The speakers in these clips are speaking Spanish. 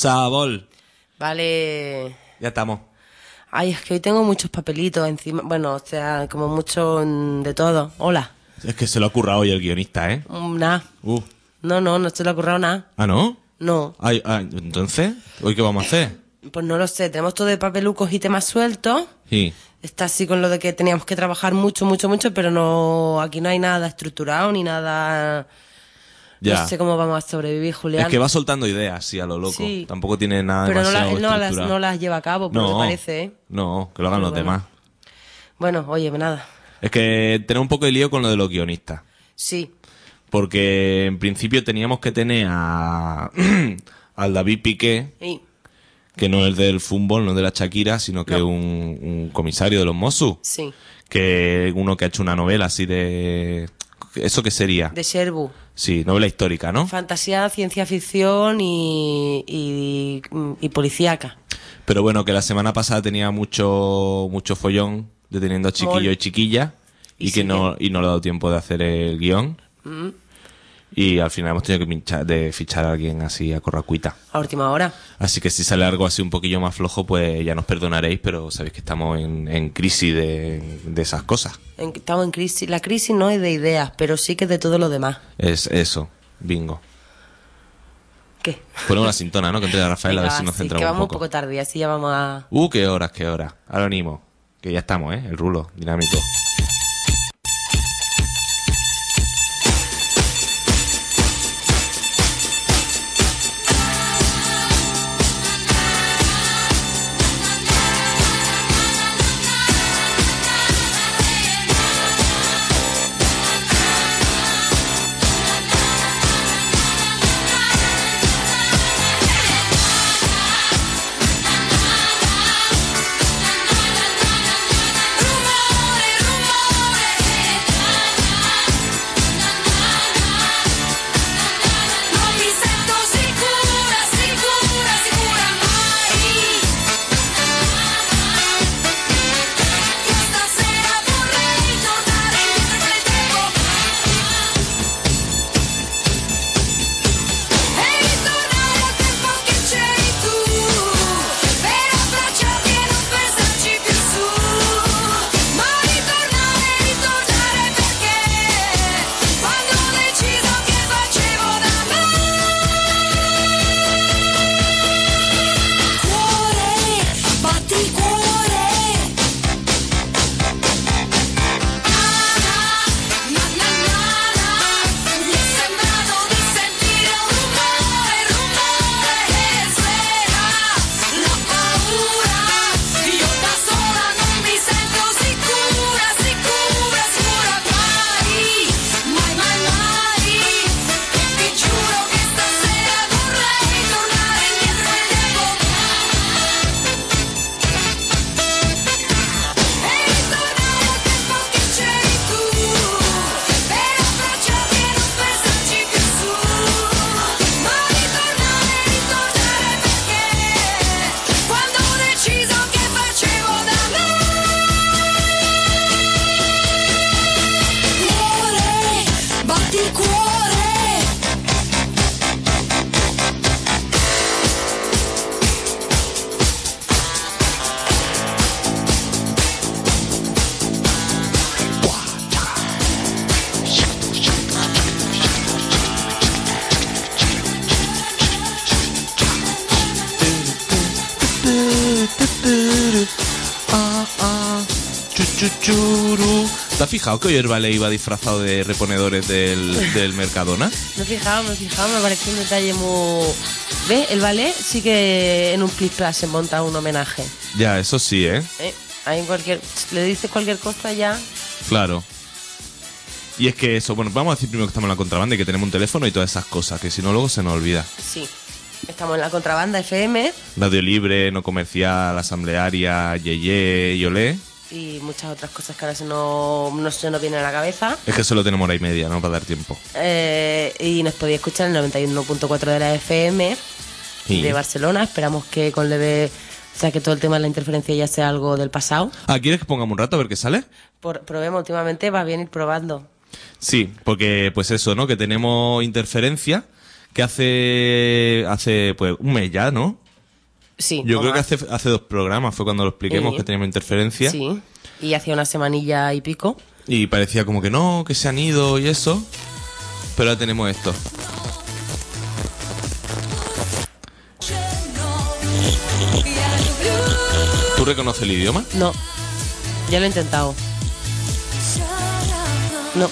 Sabor. Vale. Ya estamos. Ay, es que hoy tengo muchos papelitos encima. Bueno, o sea, como mucho de todo. Hola. Es que se lo ha currado hoy el guionista, ¿eh? Nada. No se le ha ocurrido nada. ¿Ah, no? No. Ay, entonces, ¿hoy qué vamos a hacer? Pues no lo sé. Tenemos todo de papelucos y temas sueltos. Sí. Está así con lo de que teníamos que trabajar mucho, pero no, aquí no hay nada estructurado ni nada. Ya. No sé cómo vamos a sobrevivir, Julián. Es que va soltando ideas, sí, a lo loco. Sí. Tampoco tiene nada pero demasiado no estructurado. las lleva a cabo, por lo que parece, ¿eh? No, que lo hagan Pero los bueno. demás. Bueno, oye, nada. Es que tenemos un poco de lío con lo de los guionistas. Sí. Porque en principio teníamos que tener al David Piqué, Sí. que no es del fútbol, no es de la Shakira, sino que es un comisario de los Mossos. Sí. Que uno que ha hecho una novela así de... ¿Eso qué sería? De Sherbu. Sí, novela histórica, ¿no? Fantasía, ciencia ficción y policíaca. Pero bueno, que la semana pasada tenía mucho follón deteniendo a chiquillos Mol. y chiquillas y que sigue. no le ha dado tiempo de hacer el guión. Y al final hemos tenido que fichar a alguien así a corracuita. A última hora. Así que si sale algo así un poquillo más flojo, pues ya nos perdonaréis, pero sabéis que estamos en crisis de esas cosas. Estamos en crisis. La crisis no es de ideas, pero sí que es de todo lo demás. Es eso, bingo. ¿Qué? Ponemos la sintona, ¿no? Que entre Rafael a ver Venga, si nos sí, centramos que un vamos poco. un poco tarde, así ya vamos a... Qué horas, qué horas. Ahora venimos. Que ya estamos, ¿eh? El rulo, dinámico. Non mi sento sicura, sicura, sicura mai. Io stasera vorrei tornare indietro nel tempo e ritornare al tempo che c'eri tu, per abbracciarti e non pensarci più su, ma ritornare perché quando ho deciso che facevo da me. Cuore, batti il cuore. Na na na na, mi è sembrato di sentire un rumore che svela la paura. Io da sola non mi sento sicura, sicura, sicura mai, mai, mai, mai. Ti giuro che stasera vorrei tornare indietro nel tempo e ritornare al tempo che c'eri tu, per abbracciarti e non pensarci più su, ma ritornare perché quando ho deciso che facevo da me. Cuore, batti il cuore. ¿Te has fijado que hoy el Vale iba disfrazado de reponedores del Mercadona? Me he fijado, me parece un detalle muy... ¿Ve? El ballet sí que en un clip se monta un homenaje. Ya, eso sí, ¿eh? Ahí en cualquier... Le dices cualquier cosa ya... Claro. Y es que eso, bueno, vamos a decir primero que estamos en la contrabanda y que tenemos un teléfono y todas esas cosas, que si no luego se nos olvida. Sí. Estamos en la contrabanda FM Radio Libre, No Comercial, Asamblearia, Yeye y Olé. y muchas otras cosas que ahora no se nos vienen a la cabeza. Es que solo tenemos hora y media, ¿no? Para dar tiempo. Y nos podéis escuchar en el 91.4 de la FM Sí. de Barcelona. Esperamos que con leve... O sea, que todo el tema de la interferencia ya sea algo del pasado. ¿Quieres que pongamos un rato a ver qué sale? Probemos, últimamente va bien ir probando. Sí, porque pues eso, ¿no? Que tenemos interferencia, que hace pues un mes ya, ¿no? Sí. Yo o creo que más. hace 2 programas fue cuando lo expliquemos Sí. que teníamos interferencia. Sí. Y hacía una semanilla y pico. Y parecía como que no, que se han ido y eso. Pero ahora tenemos esto. ¿Tú reconoces el idioma? No. Ya lo he intentado. No.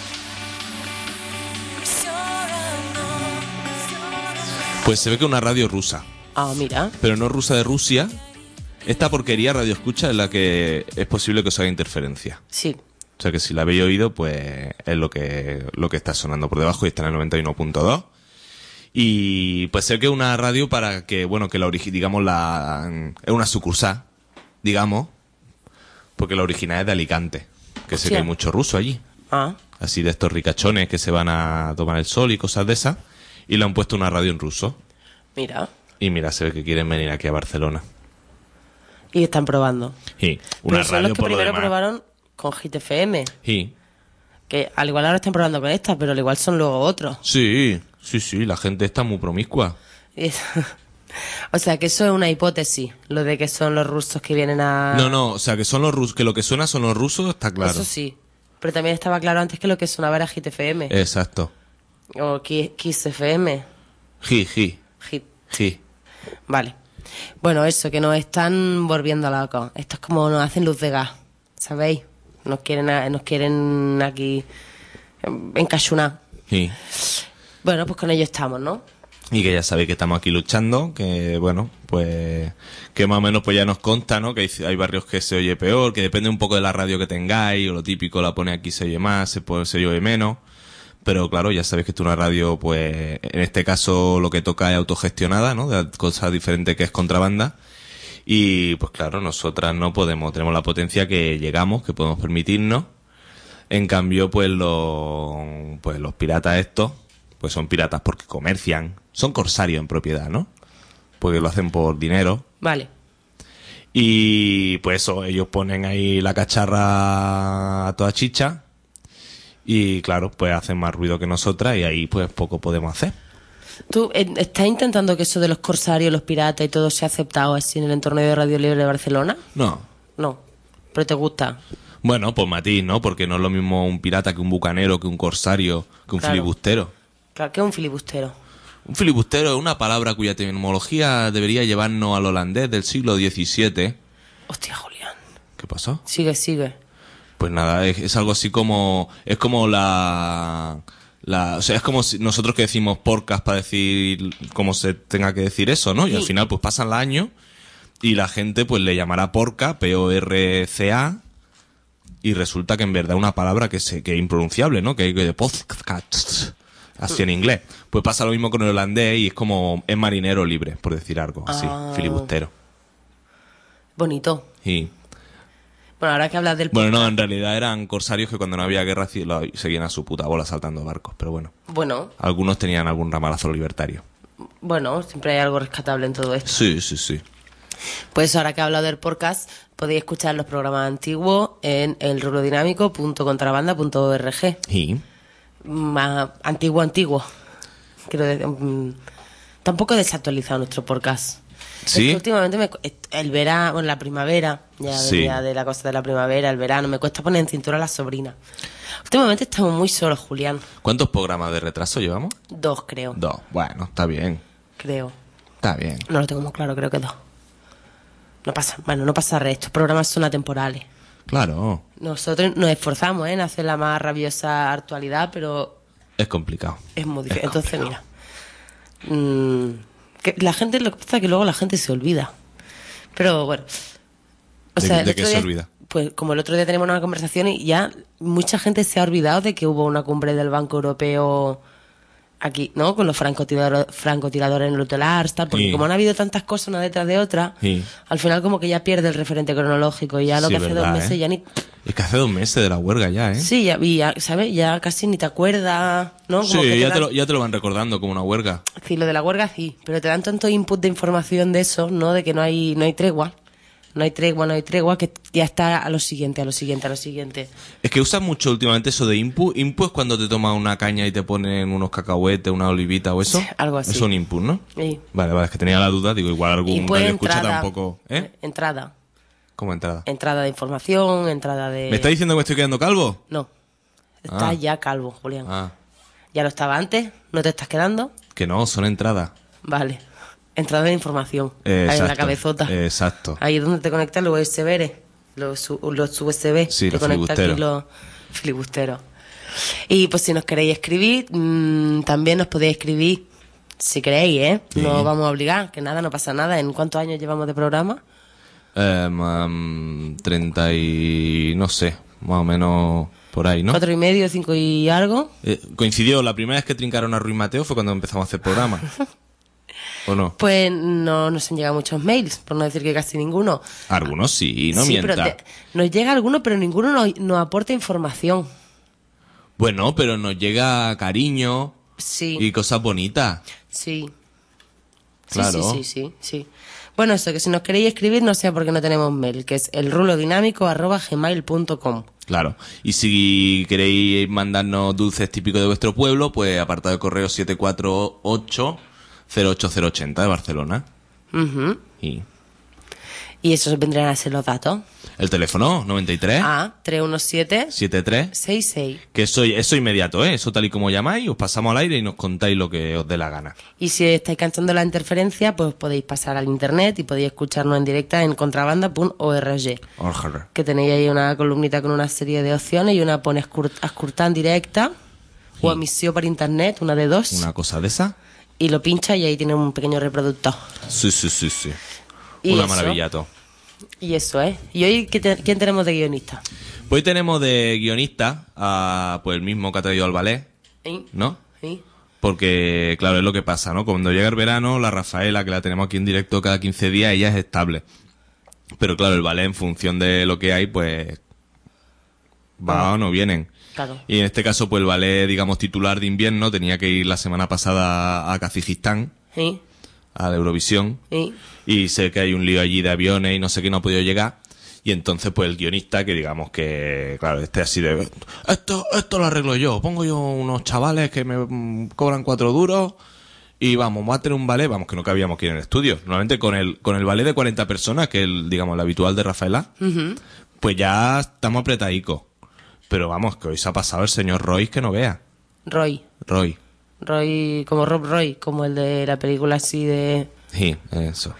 Pues se ve que es una radio rusa. Ah, mira. Pero no rusa de Rusia. Esta porquería radio escucha en la que es posible que os haga interferencia. Sí. O sea que si la habéis oído, pues es lo que está sonando por debajo y está en el 91.2. Y pues sé que es una radio para que, bueno, que digamos es una sucursal, digamos, porque la original es de Alicante, que sé que Hostia. hay mucho ruso allí. Ah, Así de estos ricachones que se van a tomar el sol y cosas de esas. Y le han puesto una radio en ruso. mira. Y mira, se ve que quieren venir aquí a Barcelona. Y están probando. Y una Pero son radio los que por lo primero demás. probaron con Hit FM. Y Que al igual ahora están probando con esta, pero al igual son luego otros. sí, la gente está muy promiscua. Y es- O sea, que eso es una hipótesis, lo de que son los rusos que vienen a... No, o sea, que son los rusos, que lo que suena son los rusos, está claro. Eso sí. Pero también estaba claro antes que lo que sonaba era Hit FM. Exacto. O Kiss FM. Ji. Hit. Vale. Bueno, eso, que nos están volviendo locos. Esto es como nos hacen luz de gas, ¿sabéis? Nos quieren aquí encachunar. Sí. Bueno, pues con ello estamos, ¿no? Y que ya sabéis que estamos aquí luchando, que bueno, pues que más o menos pues ya nos consta, ¿no? Que hay barrios que se oye peor, que depende un poco de la radio que tengáis, o lo típico la pone aquí se oye más, se oye menos. Pero claro, ya sabéis que esto es una radio, pues en este caso lo que toca es autogestionada, ¿no? De cosas diferentes que es contrabanda. Y pues claro, nosotras no podemos, tenemos la potencia que llegamos, que podemos permitirnos. En cambio, pues los piratas estos, pues son piratas porque comercian, son corsarios en propiedad, ¿no? Porque lo hacen por dinero. Vale. Y pues eso, ellos ponen ahí la cacharra a toda chicha. Y claro, pues hacen más ruido que nosotras y ahí pues poco podemos hacer. ¿Tú estás intentando que eso de los corsarios, los piratas y todo sea aceptado así en el entorno de Radio Libre de Barcelona? No. No. Pero te gusta. Bueno, pues matiz, ¿no? Porque no es lo mismo un pirata que un bucanero, que un corsario, que un Claro. filibustero. Claro, que es un filibustero. Un filibustero es una palabra cuya etimología debería llevarnos al holandés del siglo XVII. Hostia, Julián. ¿Qué pasó? Sigue. Pues nada, es algo así como... Es como o sea, es como si nosotros que decimos porcas para decir cómo se tenga que decir eso, ¿no? Y al Sí. final pues pasan los años y la gente pues le llamará porca, P-O-R-C-A, y resulta que en verdad una palabra que es impronunciable, ¿no? Que hay de podcast, así en inglés. Pues pasa lo mismo con el holandés y es marinero libre, por decir algo así, Ah. filibustero. Bonito. Y... Bueno, ahora que hablas del... Bueno, no, en realidad eran corsarios que cuando no había guerra seguían a su puta bola saltando barcos, pero bueno. Bueno, Algunos tenían algún ramalazo libertario. siempre hay algo rescatable en todo esto. Sí. Pues ahora que he hablado del podcast, podéis escuchar los programas antiguos en elrulodinámico.contrabanda.org. Y... Más antiguo. Quiero decir, tampoco he desactualizado nuestro podcast. ¿Sí? Es que últimamente el verano, bueno, la primavera, ya Sí. venía de la cosa de la primavera, el verano, me cuesta poner en cintura a la sobrina. Últimamente estamos muy solos, Julián. ¿Cuántos programas de retraso llevamos? 2, creo. 2. Bueno, está bien. Creo. Está bien. No lo tengo muy claro, creo que 2. No pasa re, estos programas son atemporales. Claro, Nosotros nos esforzamos en hacer la más rabiosa actualidad, pero es complicado. es muy difícil. Entonces, mira. Que la gente, lo que pasa es que luego la gente se olvida. Pero bueno. ¿De el qué otro se día- olvida? Pues como el otro día tenemos una conversación y ya mucha gente se ha olvidado de que hubo una cumbre del Banco Europeo aquí, ¿no? Con los francotiradores en el Hotel Arstal, porque Sí. como han habido tantas cosas una detrás de otra, Sí. al final como que ya pierde el referente cronológico y ya lo Sí, que hace verdad, 2 meses ¿eh? ya ni... Es que hace 2 meses de la huelga ya, ¿eh? Sí, ya, ¿sabes? Ya casi ni te acuerdas, ¿no? Como que Sí, ya dan- te lo van recordando como una huelga. Sí, lo de la huelga sí, pero te dan tanto input de información de eso, ¿no? De que no hay tregua. No hay tregua, que ya está a lo siguiente. Es que usas mucho últimamente eso de input. Input es cuando te tomas una caña y te ponen unos cacahuetes, una olivita o eso. Sí, algo así. Es un input, ¿no? Sí. Vale, es que tenía la duda. Digo, igual algún Y pues radio escucha entrada. tampoco... ¿Eh? Entrada. ¿Cómo entrada? Entrada de información, entrada de... ¿Me está diciendo que me estoy quedando calvo? No. Estás Ah. ya calvo, Julián. Ah, Ya lo estaba antes, ¿no te estás quedando? que no, son entradas. Vale. Entrada de información. Ahí en la Exacto, cabezota. Exacto. Ahí es donde te conectas los USB. Los USB. Sí, te los conecta aquí filibusteros. los filibusteros. Y pues si nos queréis escribir, también nos podéis escribir, si queréis, ¿eh? Sí. No os vamos a obligar, que nada, no pasa nada. ¿En cuántos años llevamos de programa? 30 y... no sé, más o menos por ahí, ¿no? 4 y medio, 5 y algo. Coincidió, la primera vez que trincaron a Ruiz Mateo fue cuando empezamos a hacer programa. ¿O no? Pues no nos han llegado muchos mails, por no decir que casi ninguno. Algunos sí, no Sí, pero mienta. nos llega alguno, pero ninguno nos aporta información. Bueno, pero nos llega cariño Sí, y cosas bonitas. sí. Claro. Sí. Bueno, eso, que si nos queréis escribir, no sea porque no tenemos mail, que es elrulodinámico@gmail.com. Claro. Y si queréis mandarnos dulces típicos de vuestro pueblo, pues apartado de correo 748-08080 de Barcelona. Ujú. Y Y esos vendrían a ser los datos. el teléfono 93 A 317 73, 66. que eso inmediato, ¿eh? Eso tal y como llamáis, os pasamos al aire y nos contáis lo que os dé la gana. Y si estáis cansando la interferencia, pues podéis pasar al internet y podéis escucharnos en directa en contrabanda.org. Orger. Que tenéis ahí una columnita con una serie de opciones y una pone escurtar en directa o emisión por internet, una de dos. Una cosa de esa. Y lo pincha y ahí tiene un pequeño reproductor. Sí. Y Una eso. maravilla todo. Y eso, ¿eh? ¿Y hoy quién tenemos de guionista? Hoy tenemos de guionista a pues el mismo que ha traído al ballet, ¿Sí? ¿no? ¿Sí? Porque, claro, es lo que pasa, ¿no? Cuando llega el verano, la Rafaela, que la tenemos aquí en directo cada 15 días, ella es estable. Pero claro, el ballet, en función de lo que hay, pues va o no vienen. Claro. Y en este caso, pues el ballet, digamos, titular de invierno, tenía que ir la semana pasada a Kazajistán, ¿Sí? a la Eurovisión. ¿Sí? Y sé que hay un lío allí de aviones y no sé qué, no ha podido llegar. Y entonces, pues el guionista, que digamos que, claro, así de... Esto lo arreglo yo. Pongo yo unos chavales que me cobran 4 duros y vamos a tener un ballet, vamos, que no cabíamos aquí en el estudio. Normalmente con el ballet de 40 personas, que es el habitual de Rafaela, pues ya estamos apretadicos. Pero vamos, que hoy se ha pasado el señor Roy que no vea. Roy, como Rob Roy, como el de la película así de... Sí, eso.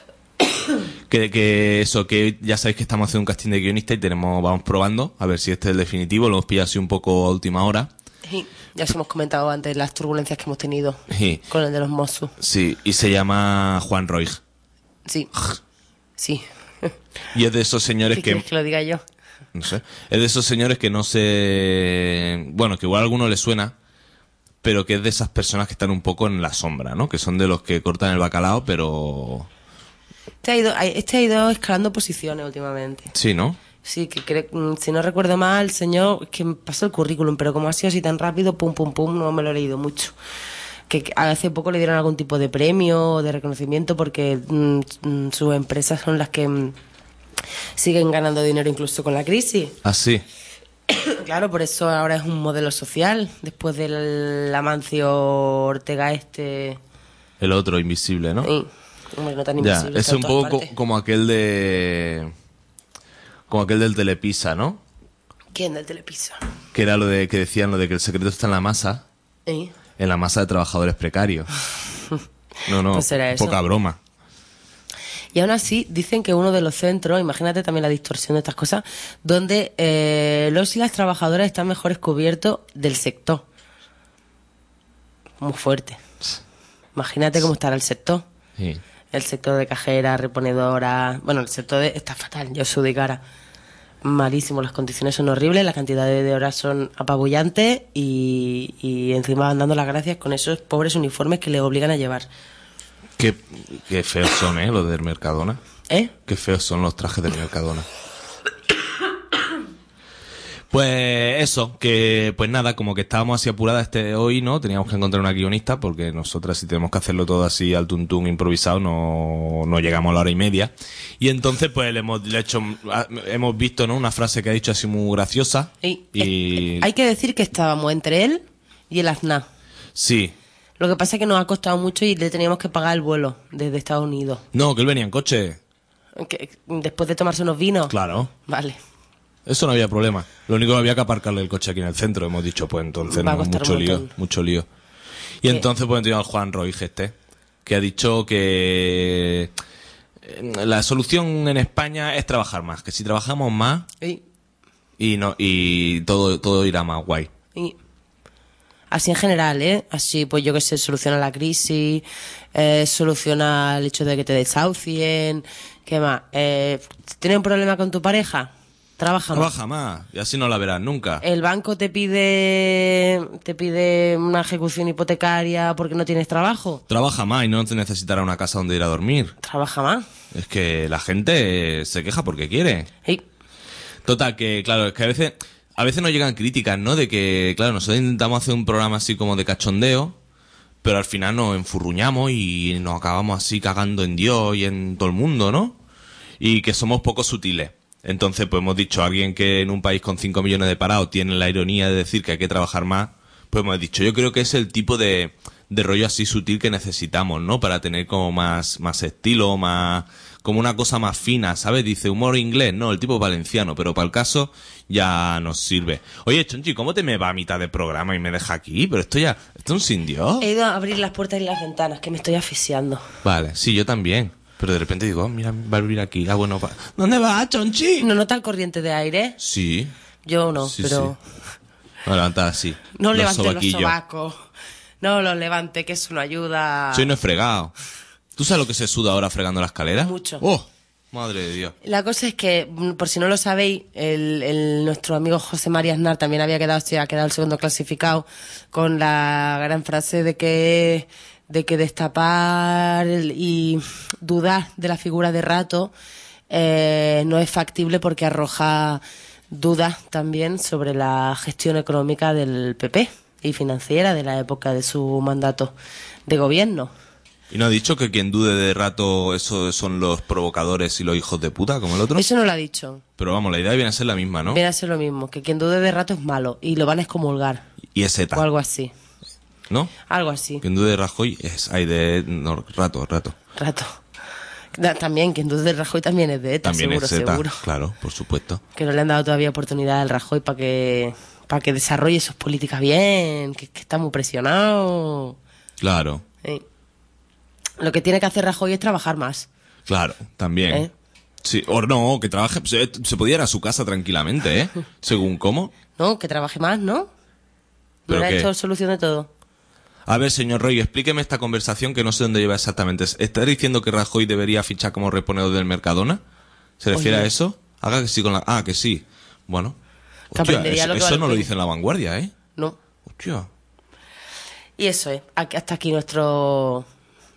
que ya sabéis que estamos haciendo un casting de guionista y vamos probando a ver si este es el definitivo. Lo hemos pillado así un poco a última hora. Sí, ya os hemos comentado antes las turbulencias que hemos tenido Sí. con el de los Mossos. Sí, y se llama Juan Roig. Sí, sí. Y es de esos señores ¿Qué que... quieres que lo diga yo? No sé. Es de esos señores que no se... Bueno, que igual a alguno le suena, pero que es de esas personas que están un poco en la sombra, ¿no? Que son de los que cortan el bacalao, pero... Este ha ido escalando posiciones últimamente. Sí, ¿no? Sí, si no recuerdo mal, el señor, es que me pasó el currículum, pero como ha sido así tan rápido, pum, no me lo he leído mucho. Que hace poco le dieron algún tipo de premio o de reconocimiento porque sus empresas son las que siguen ganando dinero incluso con la crisis. Ah, sí. Claro, por eso ahora es un modelo social, después del Amancio Ortega El otro, invisible, ¿no? Sí, hombre, no tan Ya, invisible. es está en un todas poco partes. como aquel de... Como aquel del Telepisa, ¿no? ¿Quién del Telepisa? Que era lo de que decían lo de que el secreto está en la masa, ¿Eh? en la masa de trabajadores precarios. No, Pues será eso. poca broma. Y aún así, dicen que uno de los centros, imagínate también la distorsión de estas cosas, donde los y las trabajadoras están mejores cubiertos del sector. Muy fuerte. Imagínate cómo estará el sector. Sí. El sector de cajera, reponedora... Bueno, el sector está fatal, yo soy de cara. Malísimo, las condiciones son horribles, la cantidad de horas son apabullantes y encima van dando las gracias con esos pobres uniformes que le obligan a llevar. Qué feos son, los del Mercadona. ¿Eh? Qué feos son los trajes del Mercadona. Pues eso, que pues nada, como que estábamos así apuradas hoy, ¿no? Teníamos que encontrar una guionista porque nosotras si tenemos que hacerlo todo así al tuntún improvisado no llegamos a la hora y media. Y entonces pues hemos visto, ¿no? Una frase que ha dicho así muy graciosa. Y Hay que decir que estábamos entre él y el Aznar. sí. Lo que pasa es que nos ha costado mucho y le teníamos que pagar el vuelo desde Estados Unidos. No, que él venía en coche. Después de tomarse unos vinos. Claro. Vale. Eso no había problema. Lo único que había que aparcarle el coche aquí en el centro. Hemos dicho, pues entonces Va a no, costar mucho un lío, montón. mucho lío. Y entonces pues entonces al Juan Roy que ha dicho que la solución en España es trabajar más. Que si trabajamos más y todo irá más guay. Y así en general, ¿eh? Así, pues yo que sé, soluciona la crisis, soluciona el hecho de que te desahucien. ¿Qué más? ¿Tienes un problema con tu pareja? Trabaja más. Trabaja más y así no la verás nunca. El banco te pide una ejecución hipotecaria porque no tienes trabajo. Trabaja más y no te necesitará una casa donde ir a dormir. Trabaja más. Es que la gente se queja porque quiere. Y Total, que claro, es que a veces nos llegan críticas, ¿no? De que, claro, nosotros intentamos hacer un programa así como de cachondeo, pero al final nos enfurruñamos y nos acabamos así cagando en Dios y en todo el mundo, ¿no? Y que somos poco sutiles. Entonces, pues hemos dicho, alguien que en un país con 5 millones de parados tiene la ironía de decir que hay que trabajar más, pues hemos dicho, yo creo que es el tipo de rollo así sutil que necesitamos, ¿no? Para tener como más estilo, más, como una cosa más fina, ¿sabes? Dice humor inglés, no, el tipo es valenciano, pero para el caso ya nos sirve. Oye, Chonchi, ¿cómo te me va a mitad del programa y me deja aquí? Pero esto es un sin Dios. he ido a abrir las puertas y las ventanas, que me estoy asfixiando. Vale, sí, yo también. Pero de repente digo, mira, va a vivir aquí. Ah, bueno, ¿dónde vas, Chonchi? ¿No nota el corriente de aire? Sí. Yo no, Sí, pero... Me voy a levantar así. No los levante los sobaquillos. sobacos. No los levante, que eso no ayuda. Soy no he fregado. ¿Tú sabes lo que se suda ahora fregando la escalera? Mucho. ¡Oh! Madre de Dios. La cosa es que, por si no lo sabéis, nuestro amigo José María Aznar también ha quedado el segundo clasificado con la gran frase de que destapar y dudar de la figura de Rato no es factible porque arroja dudas también sobre la gestión económica del PP y financiera de la época de su mandato de gobierno. ¿Y no ha dicho que quien dude de Rato esos son los provocadores y los hijos de puta, como el otro? Eso no lo ha dicho. Pero vamos, la idea viene a ser la misma, ¿no? Viene a ser lo mismo, que quien dude de Rato es malo y lo van a excomulgar Y es ETA, o algo así. ¿no? Algo así. Quien dude de Rajoy Rato. Rato. También, quien dude de Rajoy también es de ETA, También seguro, es ETA, seguro. claro, por supuesto. Que no le han dado todavía oportunidad al Rajoy para que desarrolle sus políticas bien, que está muy presionado. Claro, Sí. Lo que tiene que hacer Rajoy es trabajar más. claro, también. ¿Eh? Sí, o no, que trabaje, se podía ir a su casa tranquilamente, ¿eh? Según cómo. ¿No? Que trabaje más, ¿no? ¿No ¿Pero le ha qué? hecho solución de todo? A ver, señor Roy, explíqueme esta conversación que no sé dónde lleva exactamente. ¿Está diciendo que Rajoy debería fichar como reponedor del Mercadona? ¿Se refiere Oye. a eso? Haga que sí con la... Ah, que sí. Bueno. Que aprendería eso lo que eso vale no lo el dice en La Vanguardia, ¿eh? No. Hostia. Y eso es. Hasta aquí nuestro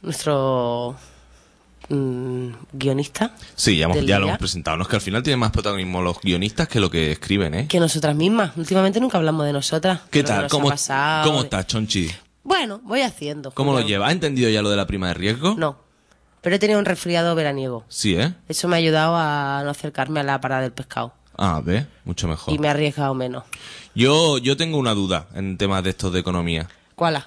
guionista. Sí, ya del lo día. hemos presentado. No es que al final tienen más protagonismo los guionistas que lo que escriben, ¿eh? Que nosotras mismas. Últimamente nunca hablamos de nosotras. ¿Qué de lo que tal? nos ha pasado. ¿Cómo estás, Chonchi? Bueno, voy haciendo. ¿Cómo lo Julián. lleva? ¿Ha entendido ya lo de la prima de riesgo? No. Pero he tenido un resfriado veraniego. Sí, ¿eh? Eso me ha ayudado a no acercarme a la parada del pescado. Ah, ve, mucho mejor. Y me ha arriesgado menos. Yo tengo una duda en temas de estos de economía. ¿Cuál?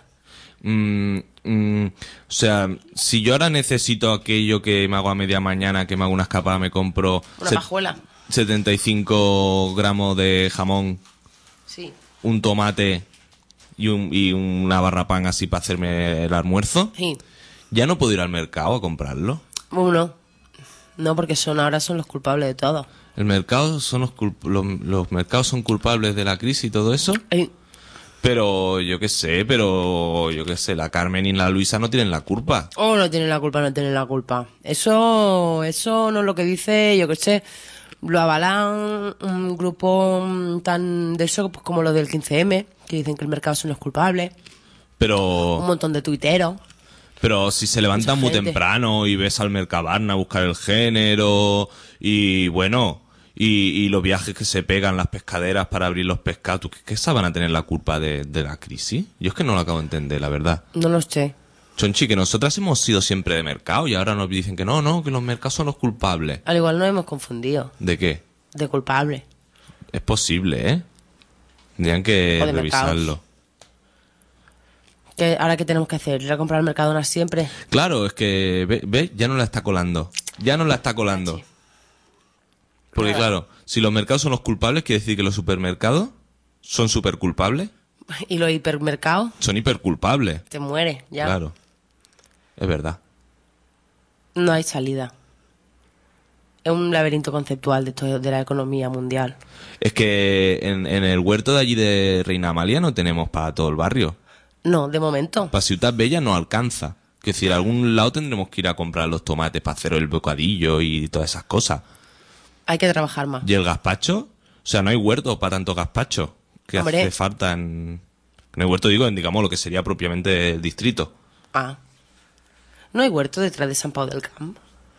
O sea, si yo ahora necesito aquello que me hago a media mañana, que me hago una escapada, me compro Una pajuela. 75 gramos de jamón, Sí. un tomate y una barra pan así para hacerme el almuerzo, Sí. ¿ya no puedo ir al mercado a comprarlo? Uno. No, porque ahora son los culpables de todo. ¿El mercado son los mercados son culpables de la crisis y todo eso? Ey, Pero yo qué sé, la Carmen y la Luisa no tienen la culpa. Oh, no tienen la culpa, no tienen la culpa. Eso no es lo que dice, yo qué sé, lo avalan un grupo tan de eso pues, como los del 15M, que dicen que el mercado son los culpables, un Pero montón de tuiteros. si se levantan muy gente. temprano y ves al Mercabarna a buscar el género y bueno, y los viajes que se pegan, las pescaderas para abrir los pescados, ¿tú qué van a tener la culpa de la crisis? Yo es que no lo acabo de entender, la verdad. No lo sé. Chonchi, que nosotras hemos sido siempre de mercado y ahora nos dicen que no, que los mercados son los culpables. Al igual nos hemos confundido. ¿De qué? De culpable. Es posible, ¿eh? Tendrían que O de revisarlo. ¿Ahora qué tenemos que hacer? ¿Ir a comprar al Mercadona siempre? Claro, es que, ¿ves? Ya no la está colando. Ya no la está colando. Sí. Porque claro, si los mercados son los culpables, quiere decir que los supermercados son superculpables. ¿Y los hipermercados? Son hiperculpables. Te mueres, ya. Claro. Es verdad. No hay salida. Es un laberinto conceptual de la economía mundial. Es que en el huerto de allí de Reina Amalia no tenemos para todo el barrio. No, de momento. Para Ciutat Bella no alcanza. Que decir, a algún lado tendremos que ir a comprar los tomates para hacer el bocadillo y todas esas cosas. Hay que trabajar más. ¿Y el gazpacho? O sea, no hay huerto para tanto gazpacho. Que Hombre. hace falta en el huerto, digo, en digamos lo que sería propiamente el distrito. Ah. ¿No hay huerto detrás de San Pau del Camp?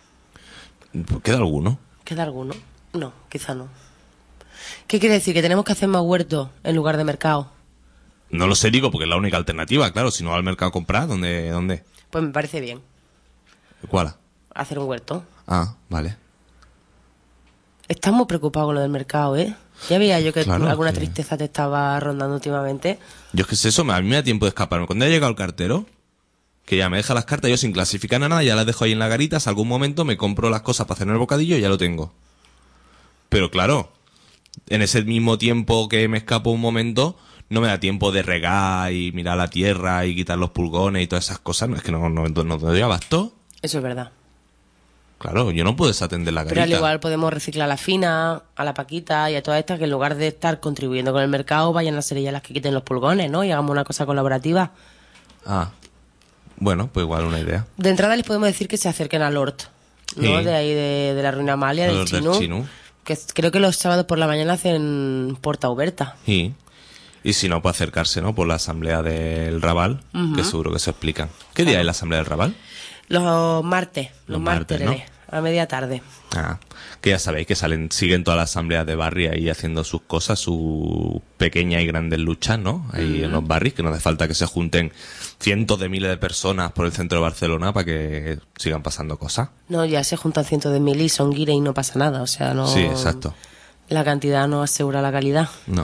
¿Queda alguno? ¿Queda alguno? No, quizá no. ¿Qué quiere decir? ¿Que tenemos que hacer más huertos en lugar de mercado? No lo sé, digo, porque es la única alternativa, claro. Si no va al mercado a comprar, ¿dónde? Pues me parece bien ¿Cuál? hacer un huerto. Ah, vale. Estás muy preocupado con lo del mercado, ¿eh? Ya veía yo que Claro, alguna que- tristeza te estaba rondando últimamente. Yo es que es eso, a mí me da tiempo de escaparme. Cuando ha llegado el cartero, que ya me deja las cartas, yo sin clasificar nada, ya las dejo ahí en la garita, si algún momento me compro las cosas para hacer el bocadillo y ya lo tengo. Pero claro, en ese mismo tiempo que me escapo un momento, no me da tiempo de regar y mirar la tierra y quitar los pulgones y todas esas cosas. No, es que no doy abasto. Eso es verdad. Claro, yo no puedo desatender la garita. Pero al igual podemos reciclar a la Fina, a la Paquita y a todas estas que en lugar de estar contribuyendo con el mercado vayan a ser ellas las que quiten los pulgones, ¿no? Y hagamos una cosa colaborativa. Ah, bueno, pues igual una idea. De entrada les podemos decir que se acerquen al Lord, ¿no? Sí. De ahí de la Ruina Amalia, Al del Lord del Chinú. Chinú. Que creo que los sábados por la mañana hacen Porta Oberta. Y si no, puede acercarse, ¿no? Por la asamblea del Raval, que seguro que se explican. ¿Qué día es la asamblea del Raval? Los martes, Los martes, ¿no? a media tarde. Ah, que ya sabéis que siguen todas las asambleas de barrio ahí haciendo sus cosas, sus pequeñas y grandes luchas, ¿no? Ahí en los barrios, que no hace falta que se junten cientos de miles de personas por el centro de Barcelona para que sigan pasando cosas. No, ya se juntan cientos de mil y son guire y no pasa nada, o sea, no... Sí, exacto. La cantidad no asegura la calidad. No.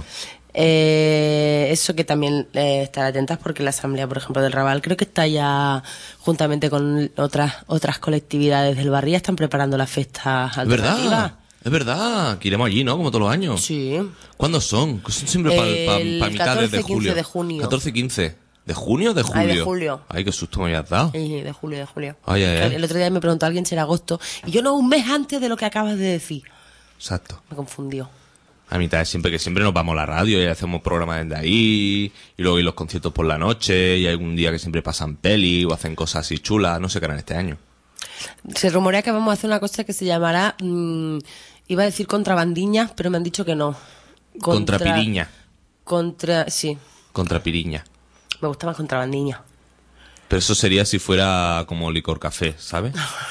Eso que también estar atentas porque la asamblea, por ejemplo, del Raval creo que está ya juntamente con otras colectividades del barrio ya están preparando las fiestas Es alternativas. verdad, que iremos allí, ¿no? Como todos los años. Sí. ¿Cuándo son? Que son siempre para El mitades de 14, 15 julio. de junio. 14, 15. ¿De junio o de julio? Ay, de julio. Ay, qué susto me habías dado. Sí, de julio. Ay, ay, ay. El otro día me preguntó alguien si era agosto y yo no, un mes antes de lo que acabas de decir. Exacto. Me confundió. A mitad de siempre, que siempre nos vamos a la radio y hacemos programas desde ahí, y luego hay los conciertos por la noche, y hay algún día que siempre pasan peli o hacen cosas así chulas, no sé qué harán este año. Se rumorea que vamos a hacer una cosa que se llamará, iba a decir contrabandiñas, pero me han dicho que no. Contrapiriña. Sí, Contrapiriña. me gusta más contrabandiña. Pero eso sería si fuera como licor café, ¿sabes?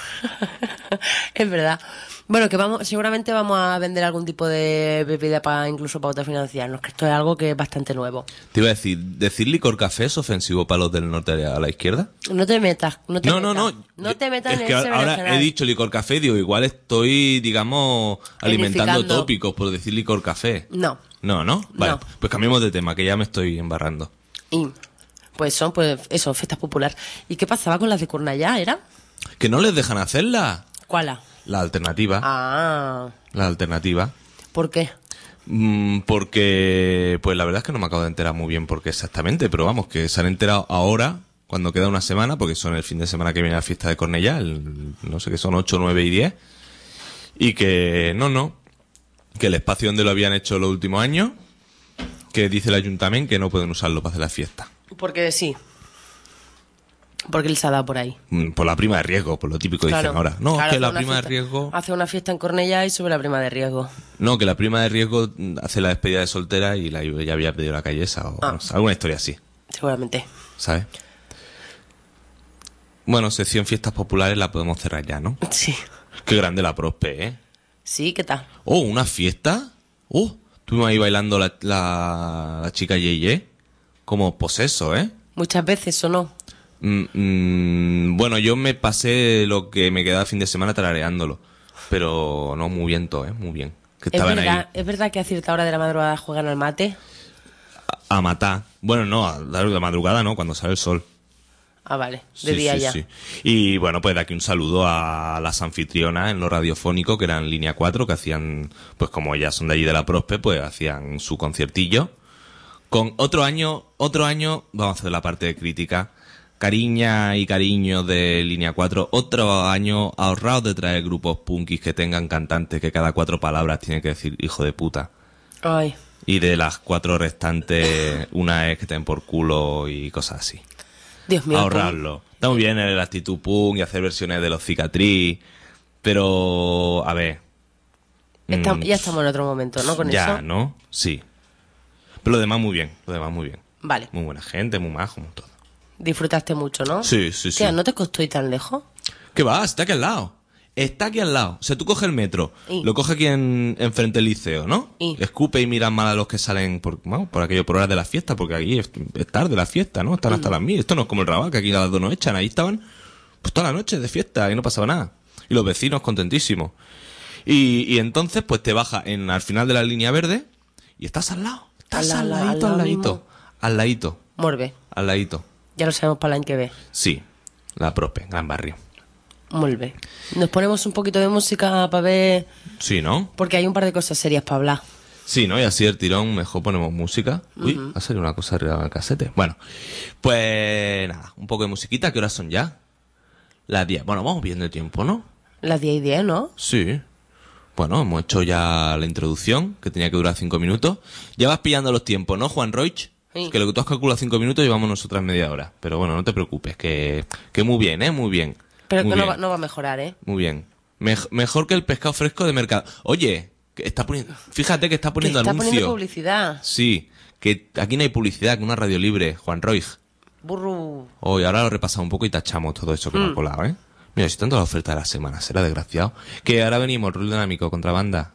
Es verdad. Bueno, que seguramente vamos a vender algún tipo de bebida incluso para autofinanciarnos, que esto es algo que es bastante nuevo. Te iba a decir licor café es ofensivo para los del norte a la izquierda. No te metas, No. No te metas Es en que ese ahora berenjenal. he dicho licor café, digo, igual estoy, digamos, alimentando Edificando. tópicos por decir licor café. No. No. Vale, No. pues cambiemos de tema, que ya me estoy embarrando. Y pues son, fiestas populares. ¿Y qué pasaba con las de Cornellá, era? Que no les dejan hacerla. ¿Cuál? La alternativa. Ah, La alternativa. ¿por qué? Porque, pues la verdad es que no me acabo de enterar muy bien por qué exactamente, pero vamos, que se han enterado ahora, cuando queda una semana, porque son el fin de semana que viene la fiesta de Cornellá, no sé qué son, 8, 9 y 10, y que que el espacio donde lo habían hecho los últimos años, que dice el ayuntamiento que no pueden usarlo para hacer la fiesta. Porque sí. Porque él se ha dado por ahí. Por la prima de riesgo, por lo típico Claro. dicen ahora. No, Claro, es que hace la una prima de fiesta- riesgo... Hace una fiesta en Cornellá y sube la prima de riesgo. No, que la prima de riesgo hace la despedida de soltera y ya había pedido la callesa o no sé, alguna historia así, Seguramente. ¿sabes? Bueno, sección fiestas populares la podemos cerrar ya, ¿no? Sí. Qué grande la Prospe, ¿eh? Sí, ¿qué tal? Oh, ¿una fiesta? Estuvimos ahí bailando la chica Yeye. Como poseso, ¿eh? Muchas veces o no. Bueno, yo me pasé lo que me quedaba fin de semana tarareándolo. Pero no, muy bien todo, ¿eh? Muy bien. Que estaban ahí ¿Es verdad que a cierta hora de la madrugada juegan al mate? a matar. Bueno, no, a la madrugada no, cuando sale el sol. Ah, vale, de Sí, día sí, ya. sí. Y bueno, pues de aquí un saludo a las anfitrionas en lo radiofónico, que eran Línea 4, que hacían, pues como ellas son de allí de la Prospe, pues hacían su conciertillo. Con otro año, vamos a hacer la parte de crítica. Cariña y cariño de Línea 4, otro año ahorrados de traer grupos punkis que tengan cantantes que cada 4 palabras tiene que decir hijo de puta. Ay, Y de las 4 restantes, una es que te den por culo y cosas así. Dios mío. Ahorrarlo. Está muy bien la actitud punk y hacer versiones de los cicatriz, pero a ver. Ya estamos en otro momento, ¿no? Con ya, eso. ¿no? Sí. Pero lo demás muy bien, Vale, Muy buena gente, muy majo, muy todo. disfrutaste mucho, ¿no? Sí, sí, sí. Tía, ¿no te costó ir tan lejos? ¿Qué va? Está aquí al lado. Está aquí al lado. O sea, tú coges el metro, Y. lo coges aquí enfrente del liceo, ¿no? Y. Escupe y miras mal a los que salen por aquello, por horas de la fiesta, porque aquí es tarde la fiesta, ¿no? Están hasta las 1000. Esto no es como el Raval, que aquí a las 2 no echan. Ahí estaban pues toda la noche de fiesta y no pasaba nada. Y los vecinos contentísimos. Y entonces, pues te baja al final de la línea verde y estás al lado. Estás al ladito, al ladito. Al ladito, Morbe, al ladito. ya lo sabemos para el año que ve. Sí, la Prospe, gran barrio. Morbe. Nos ponemos un poquito de música para ver... Sí, ¿no? Porque hay un par de cosas serias para hablar. Sí, ¿no? Y así el tirón, mejor ponemos música. Uy, ha salido una cosa arriba del casete. Bueno, pues nada, un poco de musiquita. ¿Qué horas son ya? Las 10. Bueno, vamos viendo el tiempo, ¿no? Las 10 y 10, ¿no? Sí. Bueno, hemos hecho ya la introducción, que tenía que durar 5 minutos. Ya vas pillando los tiempos, ¿no, Juan Roig? Sí. Que lo que tú has calculado 5 minutos, llevamos nosotras media hora. Pero bueno, no te preocupes, que muy bien, ¿eh? Muy bien. Pero Muy que bien. no va a mejorar, ¿eh? Muy bien. Mejor que el pescado fresco de mercado. Oye, que está poniendo, fíjate que está Que poniendo está anuncio. poniendo publicidad. Sí, que aquí no hay publicidad, que una radio libre, Juan Roig. Burro. Hoy ahora lo repasamos un poco y tachamos todo eso que me ha colado, ¿eh? Mira, si tanto la oferta de la semana, será desgraciado. Que ahora venimos, rol dinámico, contrabanda.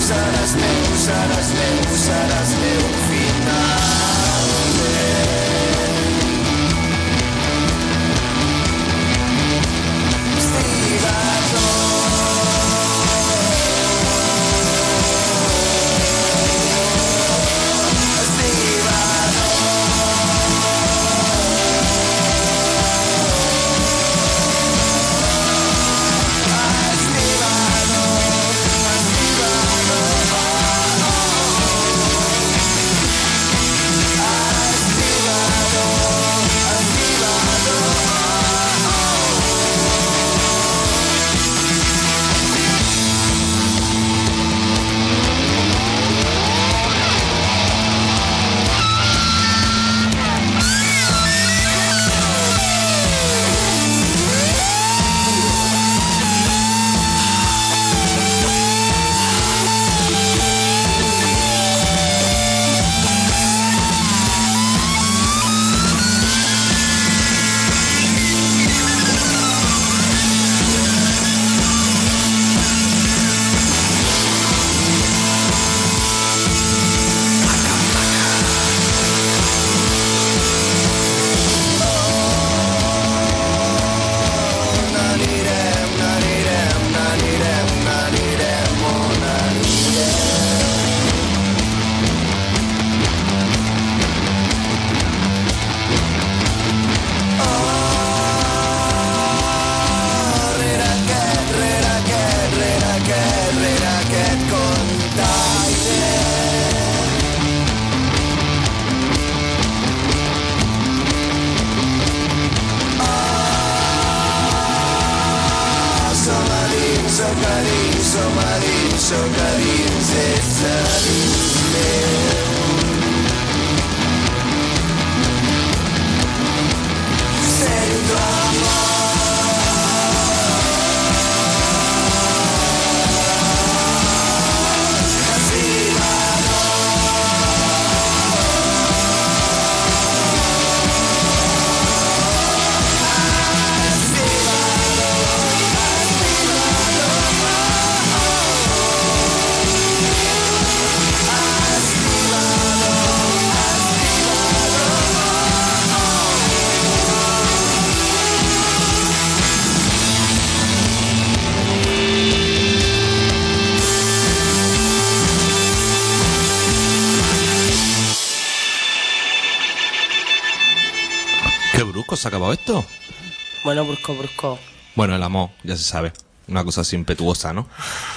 ¿Se ha acabado esto? Bueno, brusco. Bueno, el amor, ya se sabe. Una cosa así impetuosa, ¿no?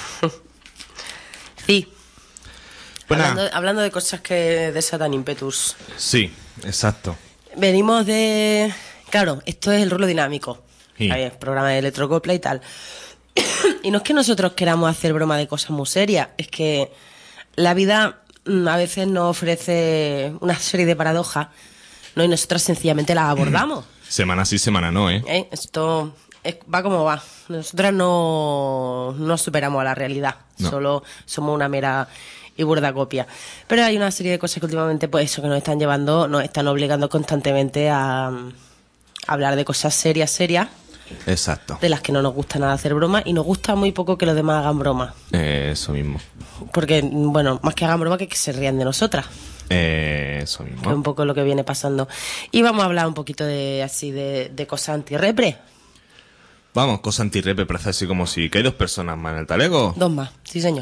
Sí. Pues hablando de cosas que desatan ímpetus. Sí, exacto. Venimos de... Claro, esto es el rulo dinámico. Sí. Ahí, programa de electrocopla y tal. Y no es que nosotros queramos hacer broma de cosas muy serias, es que la vida a veces nos ofrece una serie de paradojas, ¿no? Y nosotros sencillamente las abordamos. Semana sí, semana no, ¿eh? Esto va como va. Nosotras no superamos a la realidad. No. Solo somos una mera y burda copia. Pero hay una serie de cosas que últimamente, pues eso, que nos están llevando, nos están obligando constantemente a hablar de cosas serias, Exacto. de las que no nos gusta nada hacer broma, y nos gusta muy poco que los demás hagan broma. Eso mismo. Porque, bueno, más que hagan broma, que se rían de nosotras. Eso Que es mismo. un poco lo que viene pasando. Y vamos a hablar un poquito de cosas antirrepre. Vamos, cosa antirrepe, parece así como si... Que hay 2 personas más en el talego. 2 más, sí señor.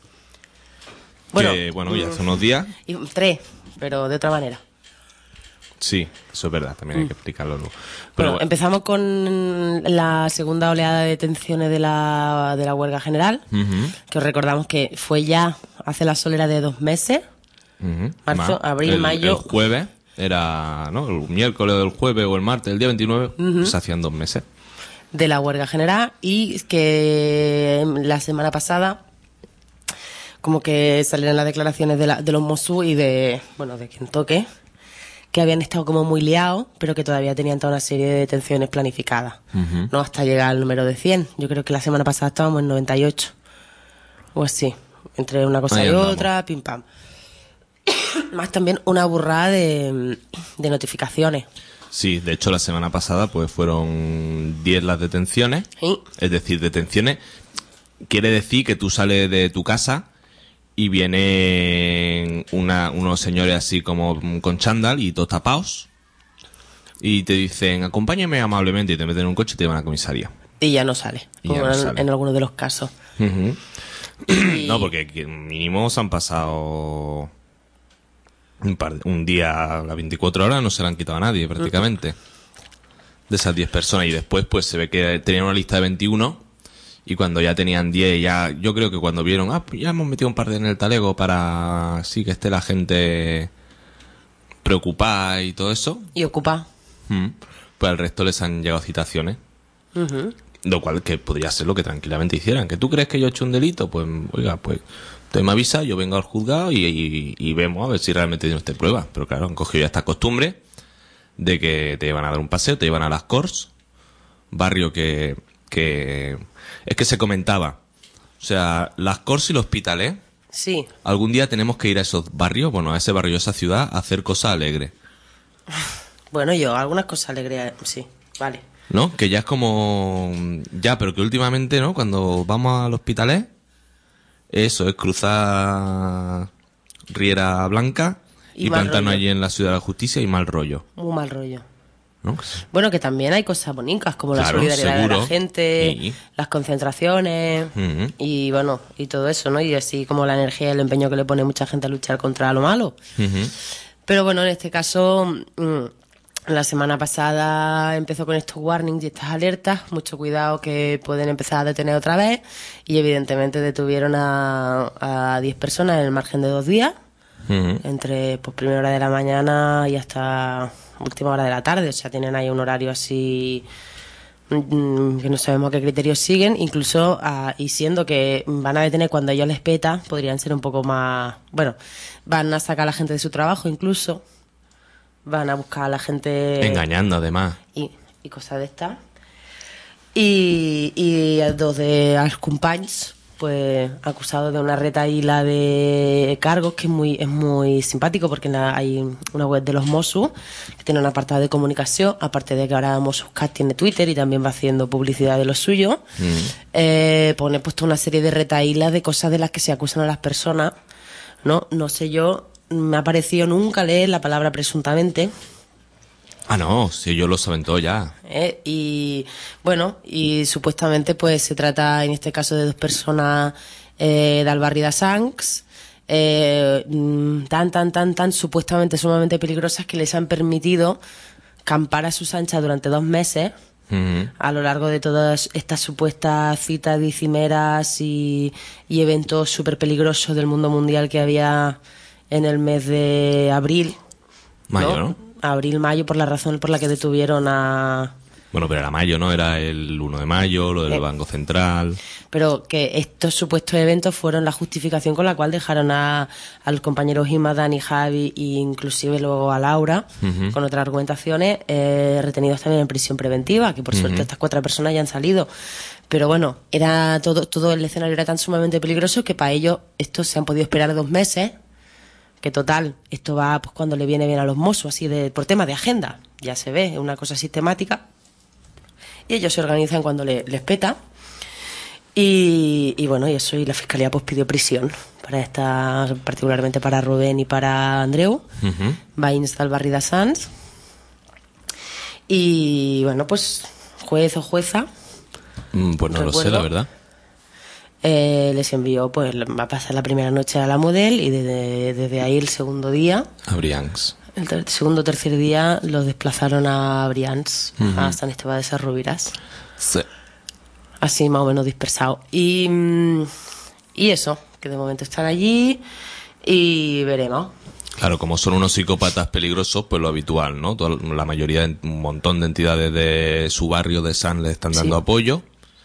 Bueno, ya hace unos días... Y 3, pero de otra manera. Sí, eso es verdad, también hay que explicarlo luego. Pero Bueno, empezamos con la segunda oleada de detenciones de la huelga general, Ujú. que os recordamos que fue ya hace la solera de 2 meses. Ujú. Marzo, abril, mayo. El jueves era, ¿no? El miércoles o el jueves o el martes, el día 29, se hacían 2 meses. De la huelga general, y que la semana pasada como que salieron las declaraciones de los Mossos y de quien toque, que habían estado como muy liados, pero que todavía tenían toda una serie de detenciones planificadas, no hasta llegar al número de 100. Yo creo que la semana pasada estábamos en 98 o así, entre una cosa Ahí y andamos. otra, pim pam. Más también una burrada de notificaciones. Sí, de hecho la semana pasada pues fueron 10 las detenciones. Sí. Es decir, detenciones quiere decir que tú sales de tu casa y vienen unos señores así como con chándal y todos tapados y te dicen acompáñame amablemente y te meten en un coche y te llevan a la comisaría. Y ya no sale, Y ya como no en, sale. en algunos de los casos. Ujú. Y- No, porque mínimo se han pasado un día a las 24 horas, no se le han quitado a nadie prácticamente. De esas 10 personas. Y después pues se ve que tenían una lista de 21 y cuando ya tenían 10 ya, yo creo que cuando vieron, pues ya hemos metido un par de en el talego para sí que esté la gente preocupada y todo eso, Y ocupa. pues al resto les han llegado citaciones. Ujú. Lo cual que podría ser lo que tranquilamente hicieran. ¿Que tú crees que yo he hecho un delito? Pues, oiga, pues usted me avisa, yo vengo al juzgado y vemos a ver si realmente tiene usted pruebas. Pero claro, han cogido ya esta costumbre de que te llevan a dar un paseo, te llevan a Las Corts, barrio que es que se comentaba. O sea, Las Corts y los Hospitalet, Sí. algún día tenemos que ir a esos barrios, bueno, a ese barrio, a esa ciudad, a hacer cosas alegres. Bueno, yo, algunas cosas alegres, sí. Vale. ¿No? Que ya es como... Ya, pero que últimamente, ¿no? Cuando vamos al Hospitalet, eso es cruzar Riera Blanca Y y mal plantarnos rollo. allí en la Ciudad de la Justicia y mal rollo, Muy mal rollo. ¿no? Bueno, que también hay cosas bonitas, como la Claro, solidaridad de seguro. la gente, Sí. las concentraciones, Ujú. y bueno, y todo eso, ¿no? Y así como la energía y el empeño que le pone mucha gente a luchar contra lo malo. Ujú. Pero bueno, en este caso, la semana pasada empezó con estos warnings y estas alertas, mucho cuidado que pueden empezar a detener otra vez, y evidentemente detuvieron a 10 personas en el margen de 2 días, Ujú. entre pues primera hora de la mañana y hasta última hora de la tarde, o sea, tienen ahí un horario así que no sabemos a qué criterios siguen, incluso y siendo que van a detener cuando a ellos les peta, podrían ser un poco más, bueno, van a sacar a la gente de su trabajo incluso, van a buscar a la gente Engañando, además. y cosas de estas. Y a 2 de los companys, pues acusados de una retaíla de cargos que es muy simpático porque hay una web de los Mossos que tiene un apartado de comunicación, aparte de que ahora Mossos Cat tiene Twitter y también va haciendo publicidad de lo suyo. Pone puesto una serie de retaílas de cosas de las que se acusan a las personas, ¿no? No sé yo, me ha parecido nunca leer la palabra presuntamente. Ah, no, si ellos lo saben todo ya. Y bueno, y supuestamente pues se trata en este caso de 2 personas de Albarrida Sanks, tan supuestamente sumamente peligrosas que les han permitido campar a sus anchas durante 2 meses Ujú. a lo largo de todas estas supuestas citas dicimeras y eventos súper peligrosos del mundo mundial que había en el mes de abril. Mayo, ¿no? Abril-mayo, por la razón por la que detuvieron a... Bueno, pero era mayo, ¿no? Era el 1 de mayo, lo del Banco Central. Pero que estos supuestos eventos fueron la justificación con la cual dejaron a los compañeros Ima, Dani, Javi e inclusive luego a Laura, con otras argumentaciones, retenidos también en prisión preventiva, que por suerte estas 4 personas ya han salido. Pero bueno, era todo el escenario era tan sumamente peligroso que para ellos estos se han podido esperar 2 meses, que total, esto va pues cuando le viene bien a los Mossos, así por tema de agenda, ya se ve, es una cosa sistemática. Y ellos se organizan cuando les peta. Y bueno, y eso, y la fiscalía pues pidió prisión para particularmente para Rubén y para Andreu, Ujú. Bains de Albarrida Sanz. Y bueno, pues juez o jueza Pues no lo sé, Recuerdo. la verdad. les envió, pues va a pasar la primera noche a la Model y desde ahí el segundo día, A Brians. el segundo o tercer día los desplazaron a Brians, a San Esteban de Sarrubiras. Sí. Así más o menos dispersado. Y eso, que de momento están allí y veremos. Claro, como son unos psicópatas peligrosos, pues lo habitual, ¿no? La mayoría, un montón de entidades de su barrio de San le están dando Sí. apoyo.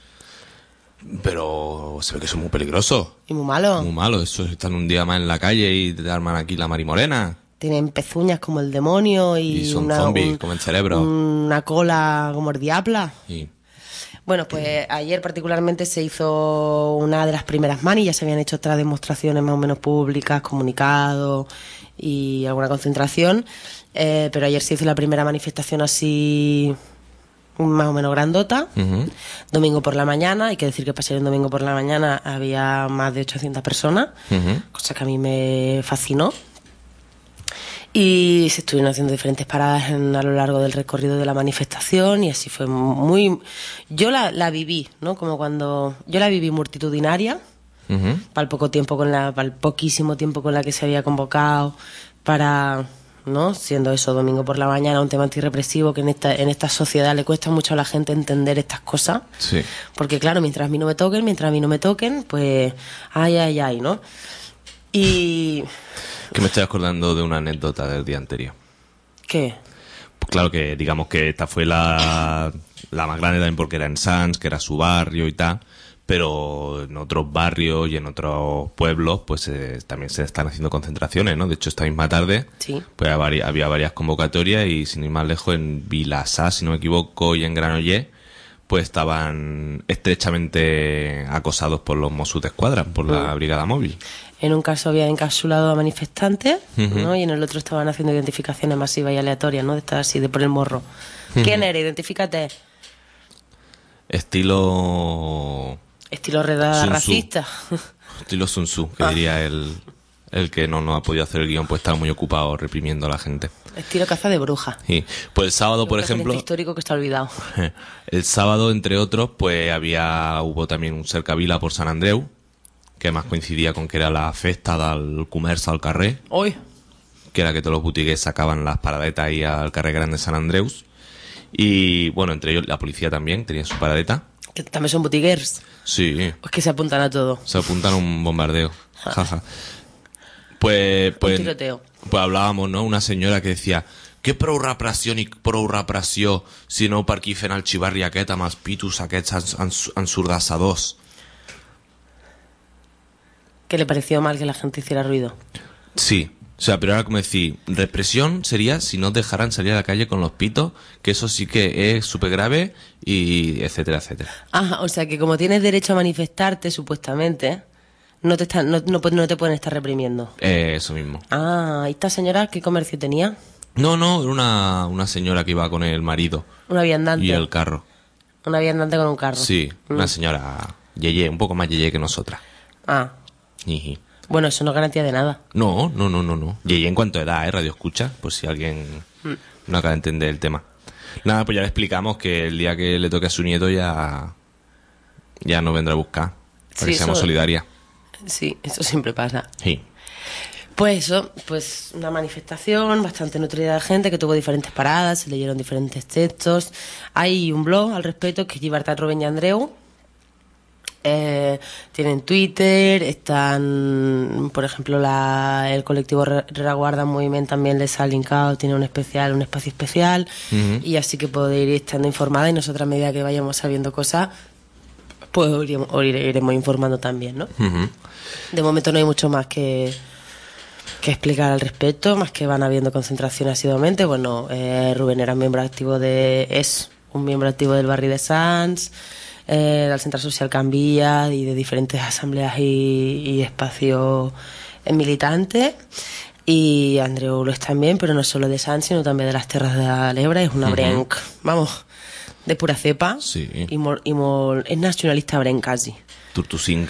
Pero se ve que son muy peligrosos. Y muy malo. Muy malos. Esos están un día más en la calle y te arman aquí la marimorena. Tienen pezuñas como el demonio Y son zombies, como el cerebro. una cola como el diabla. Y Bueno, pues ayer particularmente se hizo una de las primeras manis, ya se habían hecho otras demostraciones más o menos públicas, comunicados y alguna concentración, pero ayer se hizo la primera manifestación así más o menos grandota. Ujú. Domingo por la mañana, hay que decir que para ser un domingo por la mañana había más de 800 personas, Ujú. cosa que a mí me fascinó. Y se estuvieron haciendo diferentes paradas a lo largo del recorrido de la manifestación y así fue muy... Yo la viví, ¿no? Como cuando... Yo la viví multitudinaria, Ujú. para el poco tiempo para el poquísimo tiempo con la que se había convocado para, ¿no? Siendo eso domingo por la mañana, un tema antirrepresivo que en esta sociedad le cuesta mucho a la gente entender estas cosas. Sí. Porque claro, mientras a mí no me toquen, pues ay, ¿no? Y Que me estoy acordando de una anécdota del día anterior. ¿qué? Pues claro que digamos que esta fue la más grande también porque era en Sants, que era su barrio y tal, pero en otros barrios y en otros pueblos pues también se están haciendo concentraciones, ¿no? De hecho, esta misma tarde Sí. pues había varias convocatorias y sin ir más lejos en Vilassar, si no me equivoco, y en Granollers pues estaban estrechamente acosados por los Mossos d'Esquadra, por la brigada móvil. En un caso habían encapsulado a manifestantes, Ujú. ¿no? Y en el otro estaban haciendo identificaciones masivas y aleatorias, ¿no? De estar así, de por el morro. ¿Quién eres? Identifícate. Estilo Estilo redada Sun Tzu. racista. Estilo Sun Tzu, que diría el que no ha podido hacer el guión, pues estaba muy ocupado reprimiendo a la gente. Estilo caza de bruja. Sí. Pues el sábado, por Referente ejemplo, histórico que está olvidado. el sábado, entre otros, pues hubo también un cercavila por San Andreu, que además coincidía con que era la festa del comerç al carrer, Hoy. que era que todos los boutiques sacaban las paradetas ahí al carrer grande de San Andreus. Y bueno, entre ellos la policía también tenía su paradeta. Que también son botiguers. Sí, Pues que se apuntan a todo. se apuntan a un bombardeo. Jaja. Pues Un tiroteo. pues hablábamos, ¿no? Una senyora que decía que prou repressió ni prou repressió si no per aquí fent el xivarri aquest amb els pitos aquests ensordassadors. Que le pareció mal que la gente hiciera ruido. Sí, o sea, pero ahora como decir, represión sería si no dejaran salir a la calle con los pitos, que eso sí que es súper grave y etcétera, etcétera. Ah, o sea que como tienes derecho a manifestarte, supuestamente, no te te pueden estar reprimiendo. Eso mismo. Ah, ¿y esta señora qué comercio tenía? No, era una señora que iba con el marido Una viandante. y el carro. Una viandante con un carro. Sí, una señora yeye, un poco más yeye que nosotras. Ah, Jiji. bueno, eso no es garantía de nada. No. Yeye en cuanto a edad, radio escucha, por si alguien no acaba de entender el tema. Nada, pues ya le explicamos que el día que le toque a su nieto ya nos vendrá a buscar. Para Sí, que seamos eso- solidarias. Sí, eso siempre pasa. Sí. Pues eso, pues una manifestación bastante nutrida de gente que tuvo diferentes paradas, se leyeron diferentes textos. Hay un blog al respecto que es Llibertat Rubén y Andreu. Tienen Twitter, están, por ejemplo, el colectivo Reguarda Moviment también les ha linkado, tiene un espacio especial, Ujú. y así que podéis ir estando informada y nosotros a medida que vayamos sabiendo cosas, pues os iremos informando también, ¿no? Ujú. De momento no hay mucho más que explicar al respecto, más que van habiendo concentraciones asiduamente. Bueno, Rubén era es un miembro activo del barrio de Sants, del Centro Social Can Via y de diferentes asambleas y espacios militantes. Y Andreu lo es también, pero no solo de Sants, sino también de las Terras de la Lebra. Es una brenc, vamos, de pura cepa. Sí. Es nacionalista brenc casi. Turtusing.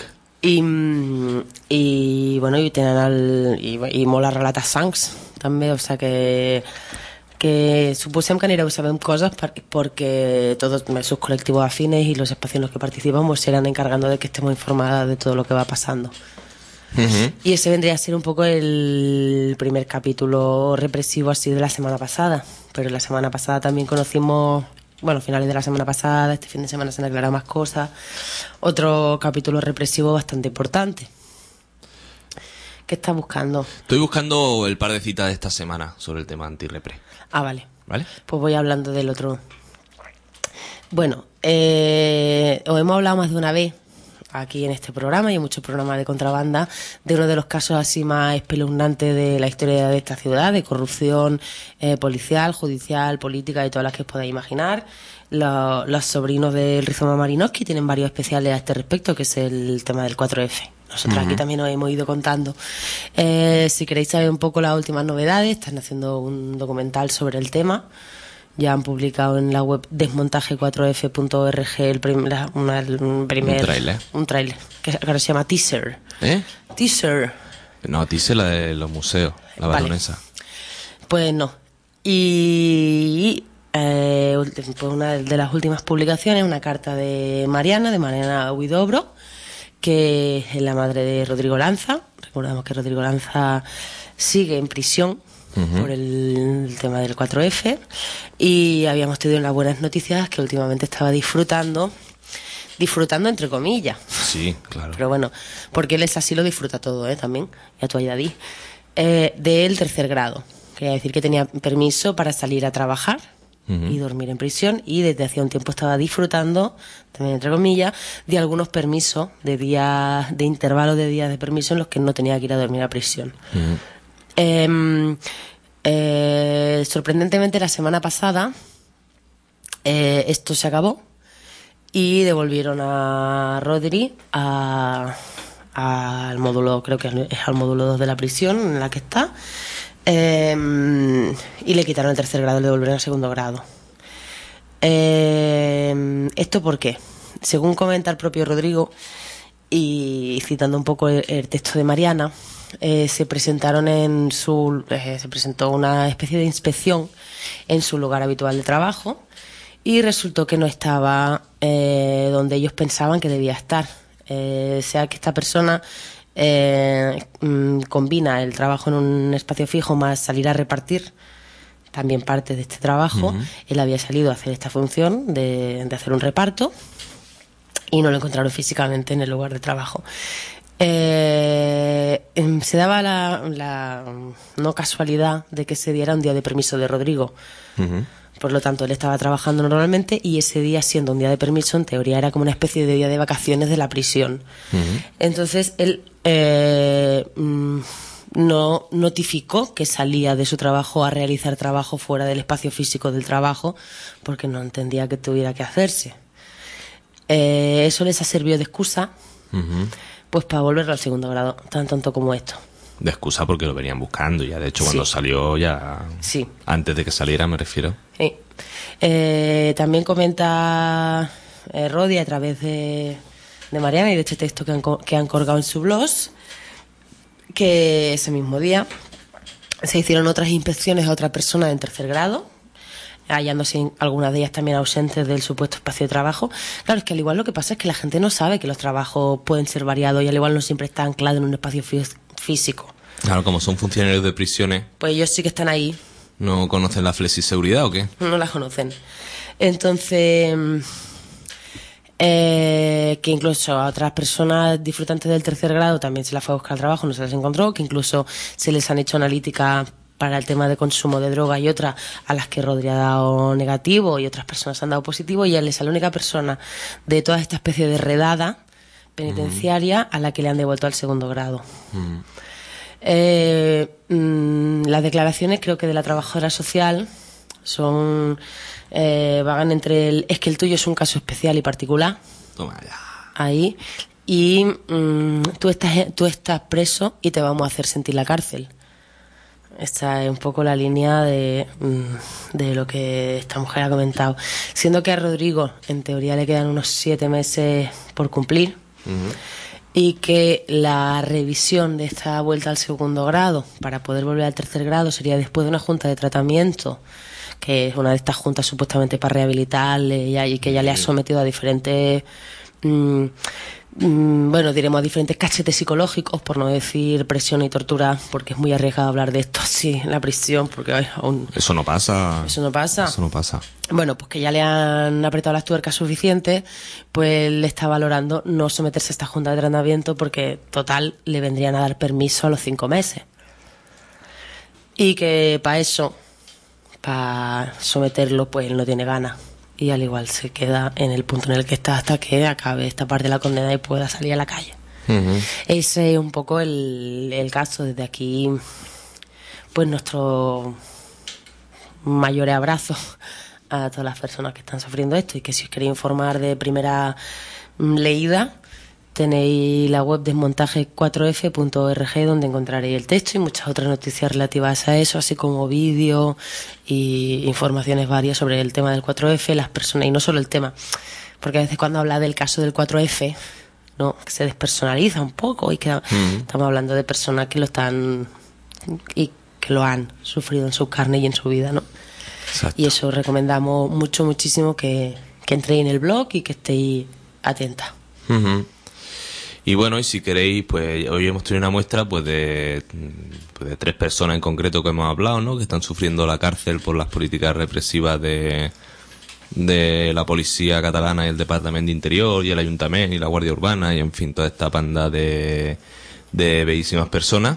I bueno, i tenen i molt relates sangs també, o sea que suposem que anireu sabent coses porque todos sus colectivos afines y los espacios en los que participamos se irán encargando de que estemos informadas de todo lo que va pasando. Ujú. Y ese vendría a ser un poco el primer capítulo represivo así de la semana pasada, pero la semana pasada también conocimos, bueno, finales de la semana pasada, este fin de semana se han aclarado más cosas, otro capítulo represivo bastante importante. ¿Qué estás buscando? Estoy buscando el par de citas de esta semana sobre el tema antirrepre. Ah, vale. ¿Vale? Pues voy hablando del otro. Bueno, os hemos hablado más de una vez aquí en este programa y en muchos programas de contrabanda de uno de los casos así más espeluznantes de la historia de esta ciudad, de corrupción policial, judicial, política y todas las que os podáis imaginar. Los sobrinos del Rizoma Marinowski tienen varios especiales a este respecto, que es el tema del 4F. Nosotros aquí también os hemos ido contando. Si queréis saber un poco las últimas novedades, están haciendo un documental sobre el tema Ya han publicado en la web desmontaje4f.org el primer un tráiler que ahora se llama Teaser. Teaser. No, Teaser la de los museos, la Vale. baronesa. Pues no. Y pues una de las últimas publicaciones, una carta de Mariana Huidobro, que es la madre de Rodrigo Lanza. Recordamos que Rodrigo Lanza sigue en prisión por el tema del 4F, y habíamos tenido las buenas noticias que últimamente estaba disfrutando entre comillas. Sí, claro. Pero bueno, porque él es así, lo disfruta todo, también, ya tú ya di, del tercer grado. Quería decir que tenía permiso para salir a trabajar y dormir en prisión, y desde hacía un tiempo estaba disfrutando, también entre comillas, de algunos permisos, de días, de intervalos de días de permiso en los que no tenía que ir a dormir a prisión. Sorprendentemente, la semana pasada esto se acabó y devolvieron a Rodri al módulo, creo que es al módulo 2 de la prisión en la que está, y le quitaron el tercer grado y le devolvieron al segundo grado. ¿Esto por qué? Según comenta el propio Rodrigo, y citando un poco el texto de Mariana, se presentó una especie de inspección en su lugar habitual de trabajo, y resultó que no estaba donde ellos pensaban que debía estar. Sea que esta persona combina el trabajo en un espacio fijo más salir a repartir también parte de este trabajo. Él había salido a hacer esta función de hacer un reparto y no lo encontraron físicamente en el lugar de trabajo. Se daba la no casualidad de que ese día era un día de permiso de Rodrigo. Por lo tanto, él estaba trabajando normalmente, y ese día, siendo un día de permiso, en teoría era como una especie de día de vacaciones de la prisión. Entonces, él no notificó que salía de su trabajo a realizar trabajo fuera del espacio físico del trabajo, porque no entendía que tuviera que hacerse. Eso les ha servido de excusa, pues para volverlo al segundo grado, tan tonto como esto. De excusa porque lo venían buscando ya. De hecho, cuando Sí. salió ya... Sí. Antes de que saliera, me refiero. Sí. También comenta Rodi a través de Mariana y de este texto que han colgado en su blog, que ese mismo día se hicieron otras inspecciones a otras personas en tercer grado, hallándose algunas de ellas también ausentes del supuesto espacio de trabajo. Claro, es que al igual lo que pasa es que la gente no sabe que los trabajos pueden ser variados, y al igual no siempre está anclado en un espacio físico. Claro, como son funcionarios de prisiones, Pues ellos sí que están ahí, ¿no conocen la flexiseguridad o qué? no las conocen. Entonces, que incluso a otras personas disfrutantes del tercer grado también se las fue a buscar trabajo, no se las encontró, que incluso se les han hecho analíticas para el tema de consumo de droga, y otras a las que Rodri ha dado negativo y otras personas han dado positivo, y él es la única persona de toda esta especie de redada penitenciaria a la que le han devuelto al segundo grado. Las declaraciones, creo que de la trabajadora social, son vagan entre es que el tuyo es un caso especial y particular, Toma ya. ahí, y tú estás preso y te vamos a hacer sentir la cárcel. Esta es un poco la línea de lo que esta mujer ha comentado, siendo que a Rodrigo en teoría le quedan unos 7 meses por cumplir, y que la revisión de esta vuelta al segundo grado para poder volver al tercer grado sería después de una junta de tratamiento, que es una de estas juntas supuestamente para rehabilitarle, y que ya le ha sometido a diferentes bueno, diremos a diferentes cachetes psicológicos, por no decir presión y tortura, porque es muy arriesgado hablar de esto así en la prisión, porque ay, aún Eso no pasa. eso no pasa. Eso no pasa. Bueno, pues que ya le han apretado las tuercas suficientes, pues le está valorando no someterse a esta junta de tratamiento, porque total le vendrían a dar permiso a los 5 meses. Y que para eso, para someterlo, pues él no tiene ganas. Y al igual se queda en el punto en el que está hasta que acabe esta parte de la condena y pueda salir a la calle. Ese es un poco el caso. Desde aquí, pues nuestro mayor abrazo a todas las personas que están sufriendo esto, y que si os queréis informar de primera leída, tenéis la web desmontaje4f.org, donde encontraréis el texto y muchas otras noticias relativas a eso, así como vídeos y informaciones varias sobre el tema del 4F, las personas, y no solo el tema, porque a veces cuando habla del caso del 4F, no, que se despersonaliza un poco y que estamos hablando de personas que lo están y que lo han sufrido en su carne y en su vida, ¿no? Exacto. Y eso recomendamos muchísimo que entréis en el blog y que estéis atentas. Ujú. Y bueno, y si queréis, pues hoy hemos tenido una muestra pues de 3 personas en concreto que hemos hablado, ¿no? Que están sufriendo la cárcel por las políticas represivas de la policía catalana y el Departamento de Interior y el Ayuntamiento y la Guardia Urbana y en fin, toda esta panda de bellísimas personas.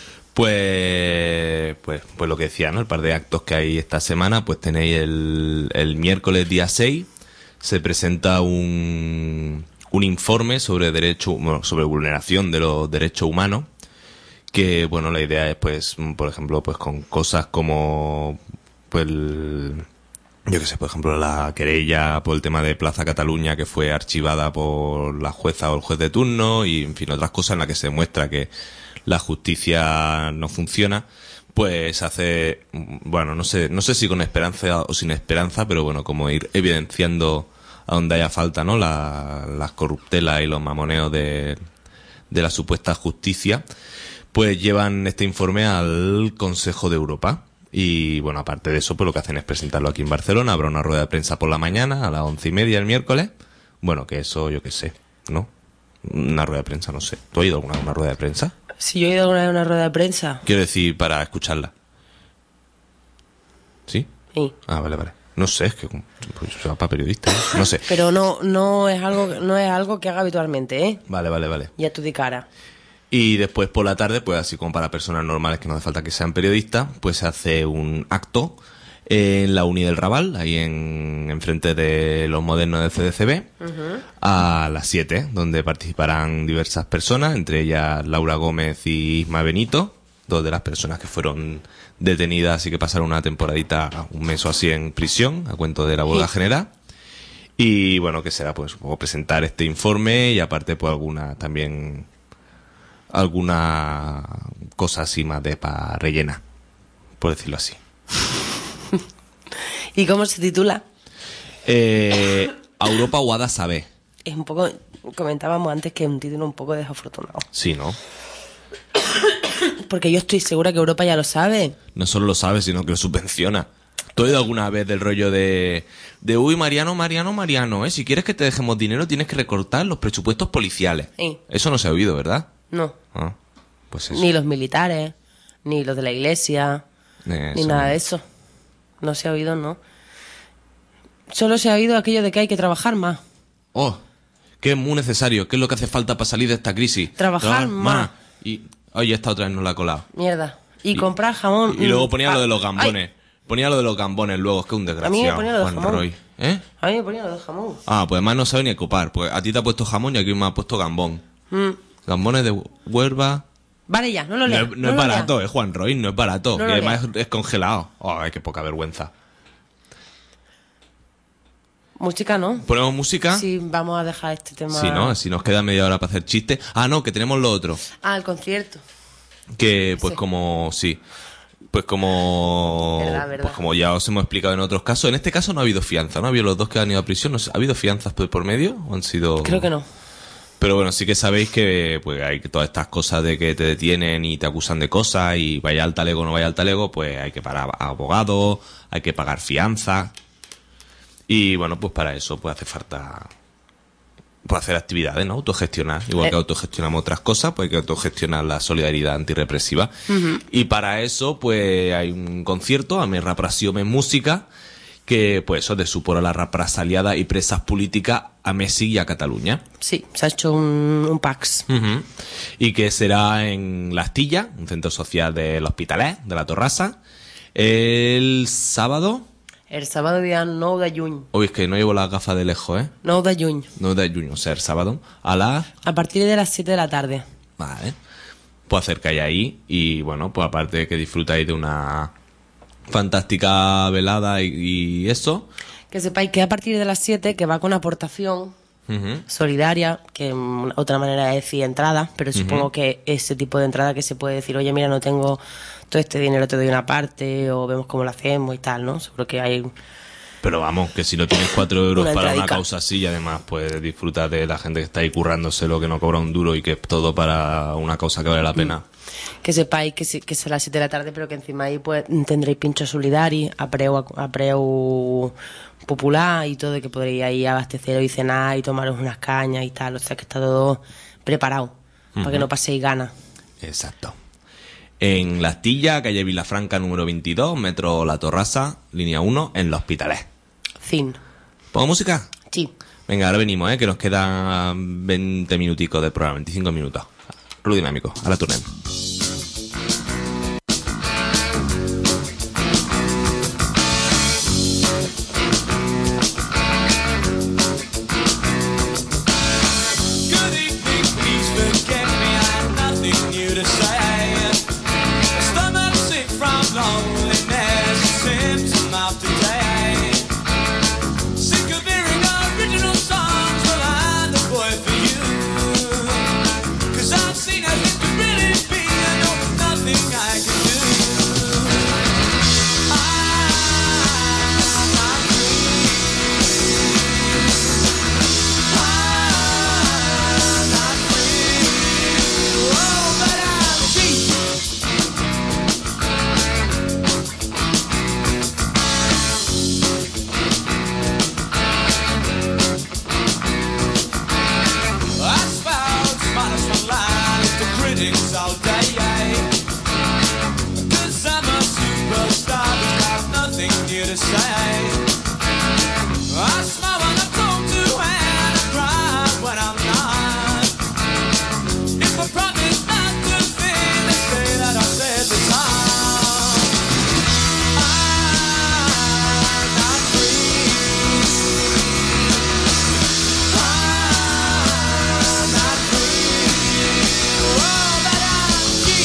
Pues lo que decía, ¿no? El par de actos que hay esta semana, pues tenéis el miércoles día 6, se presenta un informe sobre sobre vulneración de los derechos humanos, que bueno, la idea es pues, por ejemplo, pues con cosas como pues yo qué sé, por ejemplo, la querella por el tema de Plaza Cataluña que fue archivada por la jueza o el juez de turno y en fin, otras cosas en las que se muestra que la justicia no funciona, pues hace, bueno, no sé si con esperanza o sin esperanza, pero bueno, como ir evidenciando a donde haya falta, ¿no? Las corruptelas y los mamoneos de la supuesta justicia, pues llevan este informe al Consejo de Europa. Y bueno, aparte de eso, pues lo que hacen es presentarlo aquí en Barcelona. Habrá una rueda de prensa por la mañana a las 11:30 el miércoles. Bueno, que eso yo qué sé, ¿no? Una rueda de prensa, no sé. ¿Tú has ido alguna vez a una rueda de prensa? Si yo he ido alguna vez a una rueda de prensa. Quiero decir, para escucharla. ¿Sí? Sí. Ah, vale. No sé, es que pues, yo soy para periodista, ¿eh? No sé. Pero no es algo que haga habitualmente, ¿eh? Vale. Ya tú di cara. Y después por la tarde, pues así como para personas normales que no hace falta que sean periodistas, pues se hace un acto en la Uni del Raval, ahí enfrente de los modernos del CDCB, a las 7, donde participarán diversas personas, entre ellas Laura Gómez y Isma Benito, 2 de las personas que fueron detenidas y que pasaron una temporadita, un mes o así en prisión, a cuento de la huelga general. Y bueno, que será pues un poco presentar este informe y aparte pues alguna cosa así más de para rellenar, por decirlo así. ¿Y cómo se titula? A Europa Guada sabe. Es un poco, comentábamos antes que es un título un poco desafortunado. Sí, ¿no? Porque yo estoy segura que Europa ya lo sabe. No solo lo sabe, sino que lo subvenciona. ¿Tú has oído alguna vez del rollo de uy, Mariano, si quieres que te dejemos dinero tienes que recortar los presupuestos policiales? Sí. Eso no se ha oído, ¿verdad? No. Ah, pues eso. Ni los militares, ni los de la iglesia, ni Eso nada no. de eso. No se ha oído, ¿no? Solo se ha oído aquello de que hay que trabajar más. Oh, que es muy necesario. ¿Qué es lo que hace falta para salir de esta crisis? Trabajar más. Y oye, esta otra vez nos la ha colado. Mierda. Y comprar jamón. Y luego ponía lo de los Ay, gambones. Ponía lo de los gambones luego, es que es un desgraciado. A mí me ponía lo de Juan jamón. Roy. ¿Eh? A mí me ponía lo de jamón. Ah, pues además no sabe ni ocupar. Pues a ti te ha puesto jamón y aquí me ha puesto gambón. Gambones de Huelva. Vale ya, no lo No, leas. es lo barato, leas. Juan Roy, no es barato. No y lo además es congelado. Ay, qué poca vergüenza. Música, ¿no? ¿Ponemos música? Sí, vamos a dejar este tema. Sí, ¿no? Si nos queda media hora para hacer chistes. Ah, no, que tenemos lo otro. Ah, el concierto. Que pues Sí. como... Sí. Pues como... Verdad. Pues como ya os hemos explicado en otros casos. En este caso no ha habido fianza, ¿no? Ha habido los 2 que han ido a prisión. No sé, ¿ha habido fianzas por medio? ¿O han sido...? Creo que no. Pero bueno, sí que sabéis que pues hay que todas estas cosas de que te detienen y te acusan de cosas y vaya al talego o no vaya al talego, pues hay que pagar abogados, hay que pagar fianza. Y bueno, pues para eso pues hace falta pues hacer actividades, ¿no? Autogestionar. Igual que autogestionamos otras cosas, pues hay que autogestionar la solidaridad antirrepresiva. Y para eso pues hay un concierto, a mi repressió en música, que pues eso de suport a la represaliada y presas políticas a Messi y a Cataluña. Sí, se ha hecho un PAX. Ujú. Y que será en La Astilla, un centro social del Hospitalet, de la Torrassa, el sábado. El sábado día 9 de junio. Uy, es que no llevo las gafas de lejos, ¿eh? 9 de junio. 9 de junio, o sea, el sábado, a las... A partir de las 7 de la tarde. Vale. Pues acercáis ahí y, bueno, pues aparte de que disfrutáis de una fantástica velada y eso... Que sepáis que a partir de las 7, que va con aportación, Ujú. solidaria, que otra manera de decir entrada, pero supongo que ese tipo de entrada que se puede decir, oye, mira, no tengo todo este dinero, te doy una parte, o vemos cómo lo hacemos y tal, ¿no? Seguro que hay... Pero vamos, que si no tienes 4 euros Una para una entradica. causa así, y además pues disfrutas de la gente que está ahí currándose lo que no cobra un duro y que es todo para una causa que vale la pena. Que sepáis que es a las 7 de la tarde, pero que encima ahí pues tendréis pincho solidari, a preu popular y todo, y que podréis ahí abasteceros y cenar y tomaros unas cañas y tal. O sea que está todo preparado para que no paséis ganas. Exacto. En La Astilla, calle Vilafranca número 22, metro La Torrasa, línea 1, en Los Hospitales. Fin. ¿Pongo música? Sí. Venga, ahora venimos, que nos quedan 20 minuticos de programa, 25 minutos. Ruido dinámico, ahora turnen. Good evening, please forget me. I have nothing new to say. Stomach sick from loneliness, a symptom of today. Sick of hearing original songs, well I'm the boy for you. 'Cause I've seen as it could really be, and know nothing I can do. I'm not free. I'm not free. Oh, but I'm cheap. Asphalt, minus one line, it's the critics all day. 'Cause I'm a superstar who's got nothing new to say. I smile when I'm told to, and I cry when I'm not. If I promise not to think, they say that I said the time. I'm not free. I'm not free. Oh, but I'm cheap.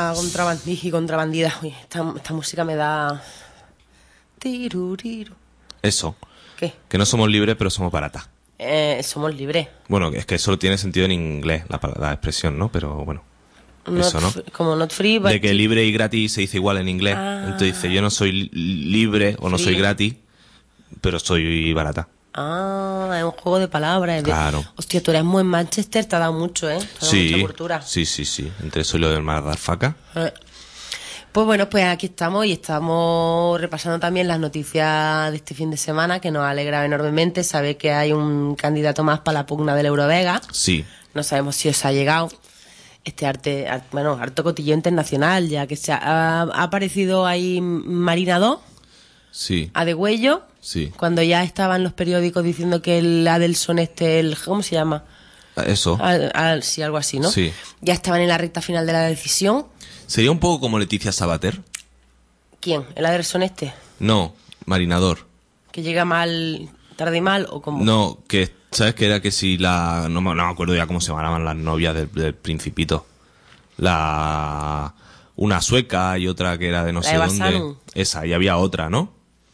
contrabandista y contrabandida. Uy, esta música me da... Tiruriru. Eso. ¿Qué? Que no somos libres, pero somos baratas. Somos libres. Bueno, es que eso tiene sentido en inglés, la expresión, ¿no? Pero bueno. Eso, ¿no? Como not free, but De que libre y gratis se dice igual en inglés. Ah. Entonces dice, yo no soy libre o no soy Free. gratis, pero soy barata. Ah, es un juego de palabras. Claro. Hostia, tú eres muy en Manchester, te ha dado mucho, ¿eh? Te ha dado mucha cultura. Sí. Entre eso y lo del motherfucker. Pues bueno, pues aquí estamos y estamos repasando también las noticias de este fin de semana, que nos ha alegrado enormemente. Sabe que hay un candidato más para la pugna del Eurovega. Sí. No sabemos si os ha llegado este harto cotilleo internacional, ya que ha aparecido ahí Marina 2, Sí. a Degüello, Sí. cuando ya estaban los periódicos diciendo que el Adelson ¿cómo se llama? Eso. Sí, algo así, ¿no? Sí. Ya estaban en la recta final de la decisión. Sería un poco como Leticia Sabater. ¿Quién? ¿El Adelson No, Marinador. que llega mal, tarde y mal, o como... No, que sabes que era que si no me acuerdo ya cómo se llamaban las novias del Principito. Una sueca y otra que era de no La sé Eva dónde. Sanu. Esa, y había otra, ¿no?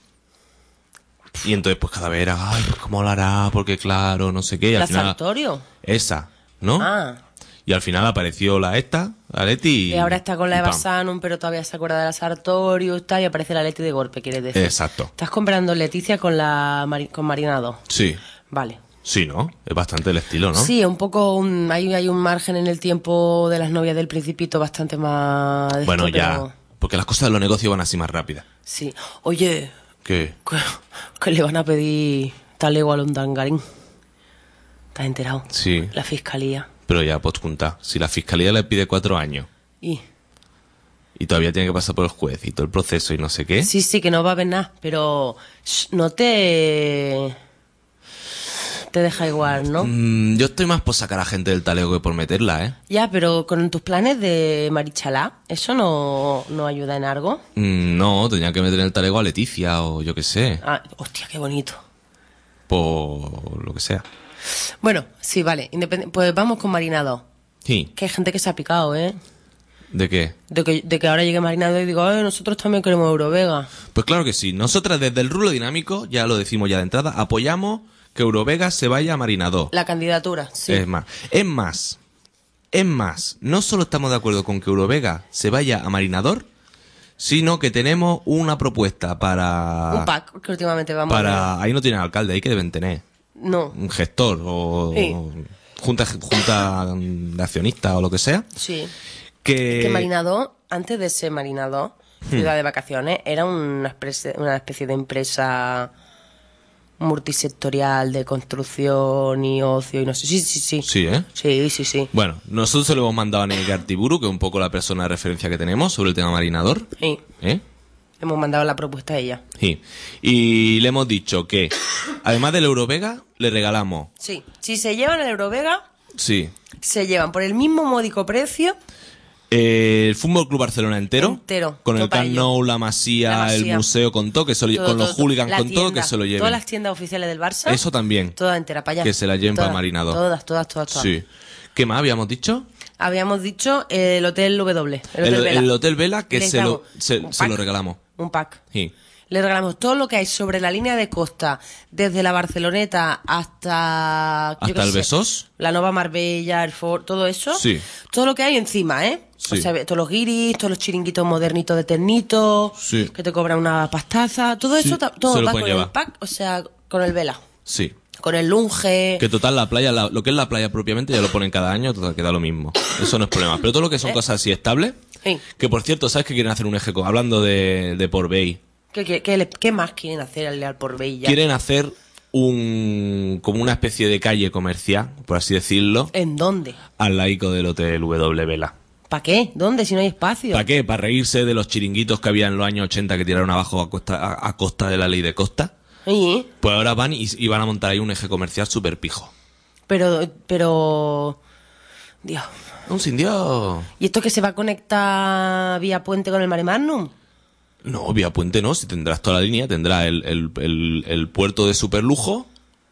Y entonces pues cada vez era, ay, pues cómo lo hará, porque claro, no sé qué. Y al ¿La final, Sartorio? esa, ¿no? Ah, Y al final apareció la Leti. y ahora está con la y Eva pam. Sanum, pero todavía se acuerda de la Sartorio, está, y aparece la Leti de golpe, quieres decir. Exacto. Estás comprando Leticia con con Marina 2. Sí. Vale. Sí, ¿no? Es bastante el estilo, ¿no? Sí, un poco, hay un margen en el tiempo de las novias del Principito bastante más... de Bueno, esto, ya. pero- Porque las cosas de los negocios van así más rápidas. Sí. Oye, ¿Qué? que le van a pedir talego a Londangarín. ¿Estás enterado? Sí. La fiscalía. Pero ya pots contar. Si la fiscalía le pide 4 años Y... y todavía tiene que pasar por el juez y todo el proceso y no sé qué. Sí, que no va a haber nada, pero no te deja igual, ¿no? Yo estoy más por sacar a gente del talego que por meterla, ¿eh? Ya, pero con tus planes de Marichalá, ¿eso no ayuda en algo? No, tenía que meter en el talego a Leticia o yo qué sé. Ah, hostia, qué bonito. Por lo que sea. Bueno, sí, vale, pues vamos con Marina 2. Sí. Que hay gente que se ha picado, ¿eh? ¿De qué? De que ahora llegue Marina 2 y digo, nosotros también queremos Eurovega. Pues claro que sí. Nosotras desde el rulo dinámico, ya lo decimos ya de entrada, apoyamos que Eurovega se vaya a Marina 2. La candidatura, sí. Es más, no solo estamos de acuerdo con que Eurovega se vaya a Marinador, sino que tenemos una propuesta para... Un pack, que últimamente vamos a ver. Ahí no tienen alcalde, ahí que deben tener No, un gestor o Sí. junta de accionistas o lo que sea. sí. Que Que Marina 2, antes de ser Marina 2, ciudad de vacaciones, era una especie de empresa multisectorial de construcción y ocio y no sé. Sí. Sí, ¿eh? Sí. Bueno, nosotros se lo hemos mandado a Neil Artiburu, que es un poco la persona de referencia que tenemos sobre el tema Marinador. Sí. ¿Eh? Hemos mandado la propuesta a ella. Sí. Y le hemos dicho que, además del Eurovega, le regalamos... Sí. Si se llevan el Eurovega, Sí. se llevan por el mismo módico precio. El Fútbol Club Barcelona entero. Con el todo para Camp ello. Nou, la Masía, el museo, con todo, con los hooligans, La con todo, tienda, que se lo lleven. Todas las tiendas oficiales del Barça. Eso también. Toda entera, para allá. Que se la lleven para Marinador. Todas. Sí. ¿Qué más habíamos dicho? Habíamos dicho el Hotel W. El Hotel Vela, que Les se lo, damos se, un se pack. lo regalamos. Un pack. Sí. Le regalamos todo lo que hay sobre la línea de costa, desde la Barceloneta hasta... yo ¿Hasta qué el sé, Besós? La Nova Marbella, el Fort, todo eso. Sí. Todo lo que hay encima, ¿eh? Sí. O sea, todos los guiris, todos los chiringuitos modernitos de ternito, Sí. que te cobran una pastaza, todo Sí, eso, todo se lo va pueden con el llevar. pack, o sea, con el Vela, Sí. con el Lunge... Que total, la playa, lo que es la playa propiamente, ya lo ponen cada año, total, queda lo mismo. Eso no es problema. Pero todo lo que son cosas así estables, Sí. que por cierto, ¿sabes que quieren hacer un eje? Hablando de Porbey. ¿Qué más quieren hacer al Leal por Bella? Quieren hacer como una especie de calle comercial, por así decirlo, ¿En dónde? al laico del Hotel W Vela. ¿Para qué? ¿Dónde? Si no hay espacio. ¿Para qué? ¿Para reírse de los chiringuitos que había en los años 80 que tiraron abajo a costa de la ley de costa? Sí, Pues ahora van y van a montar ahí un eje comercial súper pijo. pero... Dios. Un sin Dios. ¿Y esto que se va a conectar vía puente con el Mare Magnum? No, vía puente no, si tendrás toda la línea, tendrás el puerto de superlujo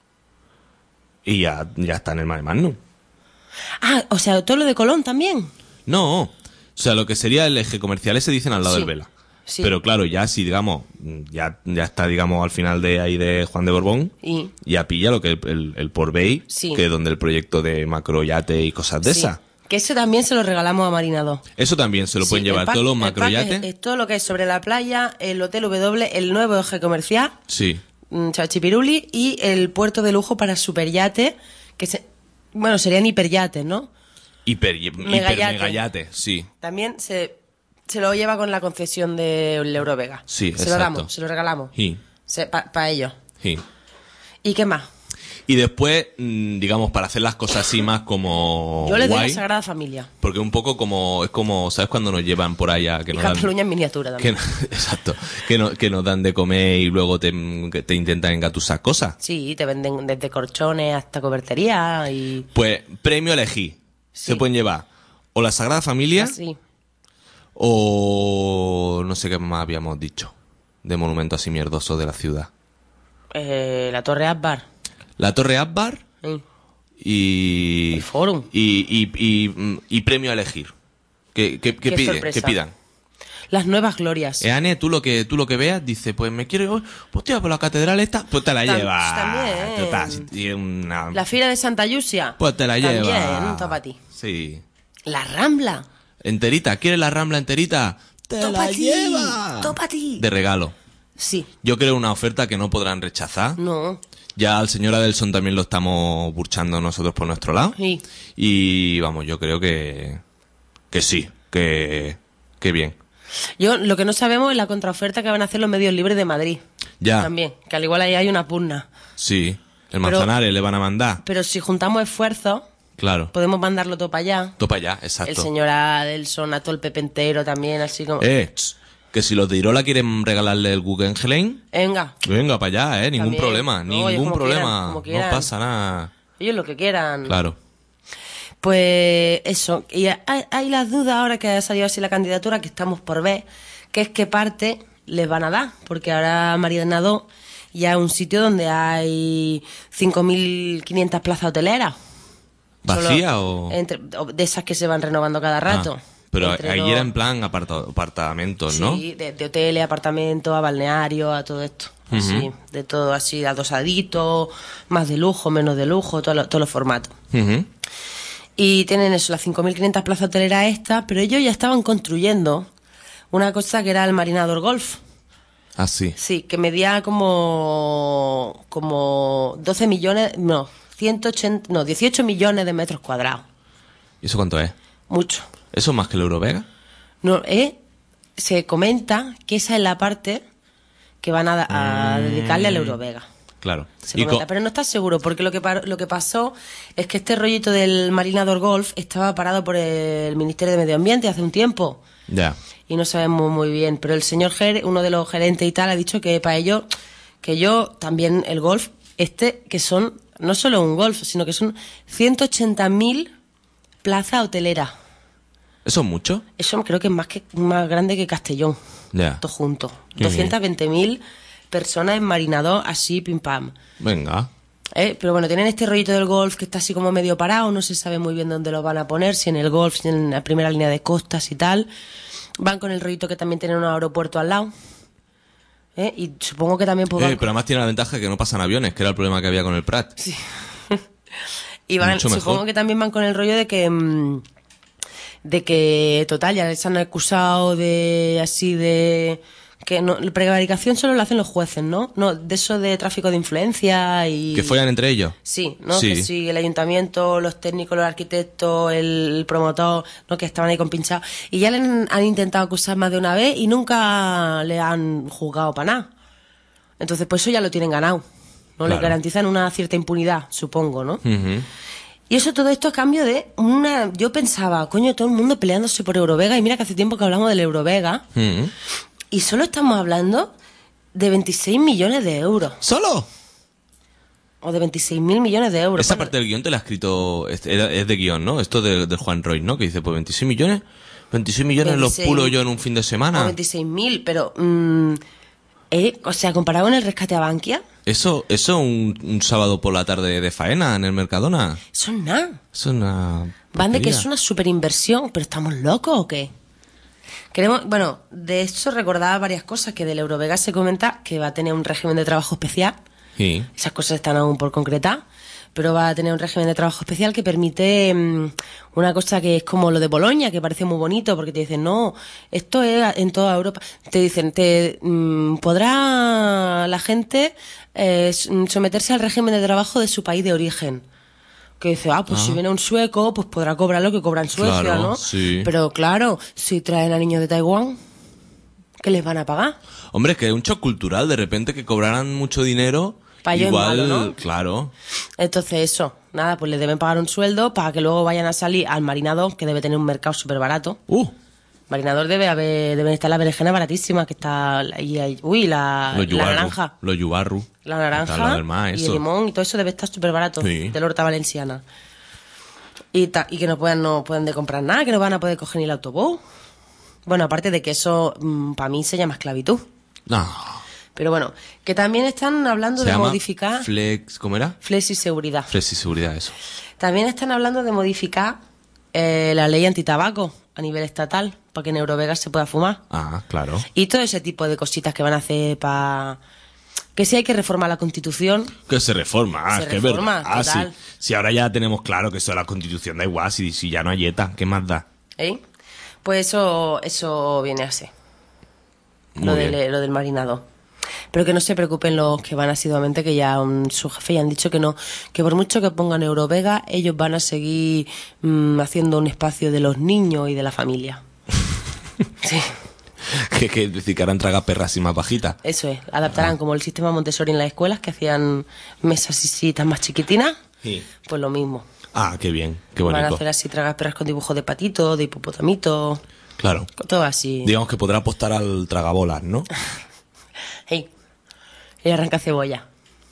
y ya está en el Mare Magnum. Ah, o sea, todo lo de Colón también. No, O sea, lo que sería el eje comercial ese dicen al lado Sí. del Vela. Sí. Pero claro, ya si digamos, ya está digamos al final de ahí de Juan de Borbón, Y ya pilla lo que el Port Bay, Sí. que es donde el proyecto de macroyate y cosas de sí. esas. Que eso también se lo regalamos a Marinado. Eso también se lo pueden llevar todos los macroyates. Es todo lo que es sobre la playa, el Hotel W, el nuevo eje comercial, Sí. Chachipiruli, y el puerto de lujo para superyate, bueno, serían hiperyates, ¿no? Hiper Megayate. megayate, sí. También se lo lleva con la concesión del Eurovega. Sí, se lo exacto. damos, se lo regalamos. Sí. Para ellos. Sí. ¿Y qué más? Y después, digamos, para hacer las cosas así más como Yo le doy guay, la Sagrada Familia. porque un poco como, es como, ¿sabes? Cuando nos llevan por allá, que Y nos dan, Cataluña en miniatura que también. exacto, que nos dan de comer y luego que te intentan engatusar cosas. Sí, te venden desde corchones hasta cobertería y... Pues, premio elegí. Sí. Se pueden llevar o la Sagrada Familia Así. o no sé qué más habíamos dicho de monumento así mierdoso de la ciudad. La Torre Akbar. La Torre Akbar Sí. y... El Fórum. y premio a elegir. Que Qué sorpresa. que pidan. Las Nuevas Glorias. Ane, tú lo que veas, dice, pues me quiero, pues tío, por la catedral esta, pues te la llevas. también. Total, si es una- La Fira de Santa Yusia. pues te la También, llevas. todo para ti. Sí. La Rambla. Enterita, ¿quieres la Rambla enterita? Te Todo la para ti. llevas. Todo para ti. De regalo. Sí. Yo creo una oferta que no podrán rechazar. No. Ya al señor Adelson también lo estamos burchando nosotros por nuestro lado. Sí. Y vamos, yo creo que sí, que bien. Yo lo que no sabemos es la contraoferta que van a hacer los medios libres de Madrid. Ya. También. Que al igual ahí hay una pugna. Sí, el Manzanares le van a mandar. Pero si juntamos esfuerzos, Claro. podemos mandarlo todo para allá. Topa ya, exacto. El señor Adelson, a todo el Pepe entero también, así como... Que si los de Irola quieren regalarle el Guggenheim, Venga, venga para allá, ningún También. problema, No, ellos ningún como quieran, problema, como no quieran. pasa nada. ellos lo que quieran. Claro. Pues eso, y hay las dudas ahora que ha salido así la candidatura, que estamos por ver, que es qué parte les van a dar, porque ahora Marinado ya es un sitio donde hay 5.500 plazas hoteleras. ¿Vacía Solo o...? de esas que se van renovando cada rato. Ah, pero Entre ahí los- era en plan apartamentos, ¿no? Sí, de hoteles, apartamentos, a balnearios, a todo esto. Así, de todo así, adosadito, más de lujo, menos de lujo, todos los formatos. Ujú. Y tienen eso, las 5.500 plazas hoteleras estas, pero ellos ya estaban construyendo una cosa que era el Marinador Golf. Ah, sí. Sí, que medía como 12 millones, no, 180, no, 18 millones de metros cuadrados. ¿Y eso cuánto es? Mucho. ¿Eso más que el Eurovega? No, se comenta que esa es la parte que van a dedicarle al Eurovega. Claro. Se Y comenta, pero no está seguro, porque lo que pasó es que este rollito del Marinador Golf estaba parado por el Ministerio de Medio Ambiente hace un tiempo. Ya. Y no sabemos muy bien, pero el señor uno de los gerentes y tal, ha dicho que para ello, que yo también el golf, que son no solo un golf, sino que son 180.000 plazas hoteleras. ¿Eso es mucho? Eso creo que es más grande que Castellón, Ya. todo junto. Qué bien. 220.000 personas en Marinador, así, pim pam. Venga. Pero bueno, tienen este rollito del golf que está así como medio parado, no se sabe muy bien dónde lo van a poner, si en el golf, si en la primera línea de costas y tal. Van con el rollito que también tienen un aeropuerto al lado. Y supongo que también pues, van Pero además tiene la ventaja de que no pasan aviones, que era el problema que había con el Prat. Sí. Y van, Mucho mejor. supongo que también van con el rollo de que total, ya les han acusado de así de que no, la prevaricación solo lo hacen los jueces, ¿no? No, de eso de tráfico de influencia y... ¿Que follan entre ellos? Sí, ¿no? Sí. Que sí, el ayuntamiento, los técnicos, los arquitectos, el promotor, ¿no? Que estaban ahí con pinchados. Y ya le han intentado acusar más de una vez y nunca le han juzgado para nada. Entonces, pues eso ya lo tienen ganado. ¿No? Claro. Le garantizan una cierta impunidad, supongo, ¿no? Ujú. Y eso, todo esto a cambio de una... Yo pensaba, coño, todo el mundo peleándose por Eurovega, y mira que hace tiempo que hablamos del Eurovega, Ujú. y solo estamos hablando de 26 millones de euros. ¿Solo? O de 26.000 millones de euros. Esa Bueno, parte del guión te la ha escrito, es de guión, ¿no? Esto de Juan Roy, ¿no? Que dice, pues 26 millones los 26. pulo yo en un fin de o semana. 26.000, pero... o sea, comparado con el rescate a Bankia, Eso un sábado por la tarde de faena en el Mercadona. eso es nada. Eso es una... Van de que porquería. es una super inversión, pero ¿estamos locos o qué? Bueno, de hecho recordaba varias cosas, que del Eurovega se comenta que va a tener un régimen de trabajo especial. Sí. Esas cosas están aún por concretar, pero va a tener un régimen de trabajo especial que permite una cosa que es como lo de Bolonia, que parece muy bonito, porque te dicen, no, esto es en toda Europa. Te dicen, podrá la gente someterse al régimen de trabajo de su país de origen. Que dice, pues si viene un sueco, pues podrá cobrar lo que cobra en Suecia, Claro, ¿no? sí. Pero claro, si traen a niños de Taiwán, ¿qué les van a pagar? Hombre, es que es un shock cultural, de repente que cobraran mucho dinero. Pa' ellos es igual, malo, ¿no? Claro. Entonces eso, nada, pues les deben pagar un sueldo para que luego vayan a salir al marinador, que debe tener un mercado súper barato. Marinador deben estar las berenjenas baratísimas, que está la naranja. Los yubarru. La Está al lado naranja del mar, y eso. el limón y todo eso debe estar súper barato, Sí. de la horta valenciana. Y que no pueden de comprar nada, que no van a poder coger ni el autobús. Bueno, aparte de que eso para mí se llama esclavitud. No. Pero bueno, que también están hablando Se de llama modificar ¿cómo era? flexiseguridad. Flexi-seguridad, eso. También están hablando de modificar la ley antitabaco a nivel estatal para que en Eurovega se pueda fumar. Ah, claro. Y todo ese tipo de cositas que van a hacer para... Que si hay que reformar la Constitución. Que se reforma, Se es que reforma, es verdad. total. Sí. Si ahora ya tenemos claro que eso de la Constitución da igual, si ya no hay ETA, ¿qué más da? ¿Eh? Pues eso viene a ser. Muy Lo bien. lo del marinado. Pero que no se preocupen los que van asiduamente, que ya su jefe ya han dicho que no, que por mucho que pongan Eurovega, ellos van a seguir haciendo un espacio de los niños y de la familia. Sí, que decir que harán tragaperras y más bajitas. eso es. Adaptarán como el sistema Montessori en las escuelas, que hacían mesas y sillas más chiquitinas, Sí. pues lo mismo. Ah, qué bien, qué Van a bonito. hacer así tragaperras con dibujos de patito, de hipopotamito, Claro. todo así. Digamos que podrá apostar al tragabolas, ¿no? Hey. Y arranca cebolla.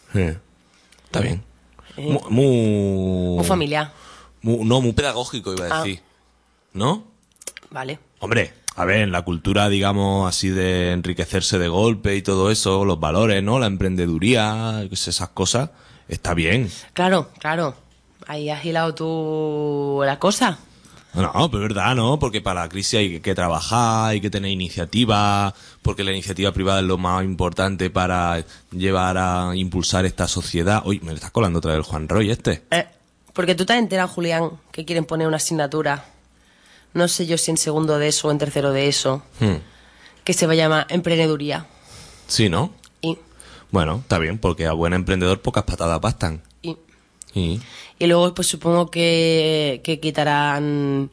Está bien. Eh. Muy familiar. muy pedagógico, iba a Ah. decir. ¿No? Vale. Hombre, a ver, en la cultura, digamos, así de enriquecerse de golpe y todo eso, los valores, ¿no? La emprendeduría, esas cosas, está bien. Claro, claro. Ahí has hilado tú la cosa. No, pero es verdad, ¿no? Porque para la crisis hay que trabajar, hay que tener iniciativa, porque la iniciativa privada es lo más importante para llevar a impulsar esta sociedad. Uy, me le estás colando otra vez el Juan Roy este. Porque tú te has enterado, Julián, que quieren poner una asignatura, no sé yo si en segundo de eso o en tercero de eso, que se va a llamar emprendeduría. Sí, ¿no? Y, Bueno, está bien, porque a buen emprendedor pocas patadas bastan. y, Y y luego pues supongo que quitarán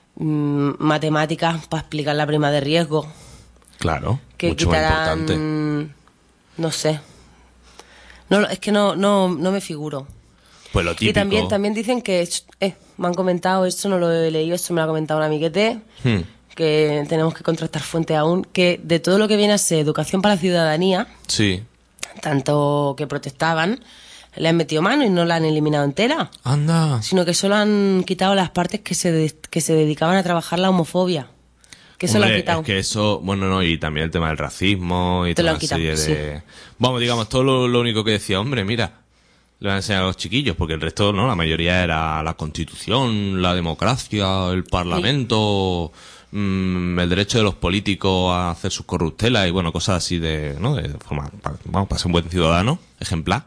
matemáticas para explicar la prima de riesgo. claro, Que mucho más quitarán... importante. No sé. No, es que no me figuro. Pues lo típico. Y también dicen que... me han comentado, esto no lo he leído, esto me lo ha comentado un amiguete, Hmm. que tenemos que contrastar fuente aún, que de todo lo que viene a ser educación para la ciudadanía, Sí. tanto que protestaban, le han metido mano y no la han eliminado entera, Anda. sino que solo han quitado las partes que se dedicaban a trabajar la homofobia. Que eso lo han Hombre, quitado. es que eso, bueno, no, y también el tema del racismo y Te lo toda han una quitado, serie de... Vamos, digamos, todo lo único que decía, hombre, mira, le van a enseñar a los chiquillos, porque el resto, no, la mayoría era la Constitución, la democracia, el Parlamento, el derecho de los políticos a hacer sus corruptelas y, bueno, cosas así de, ¿no? De forma, vamos, para ser un buen ciudadano, ejemplar.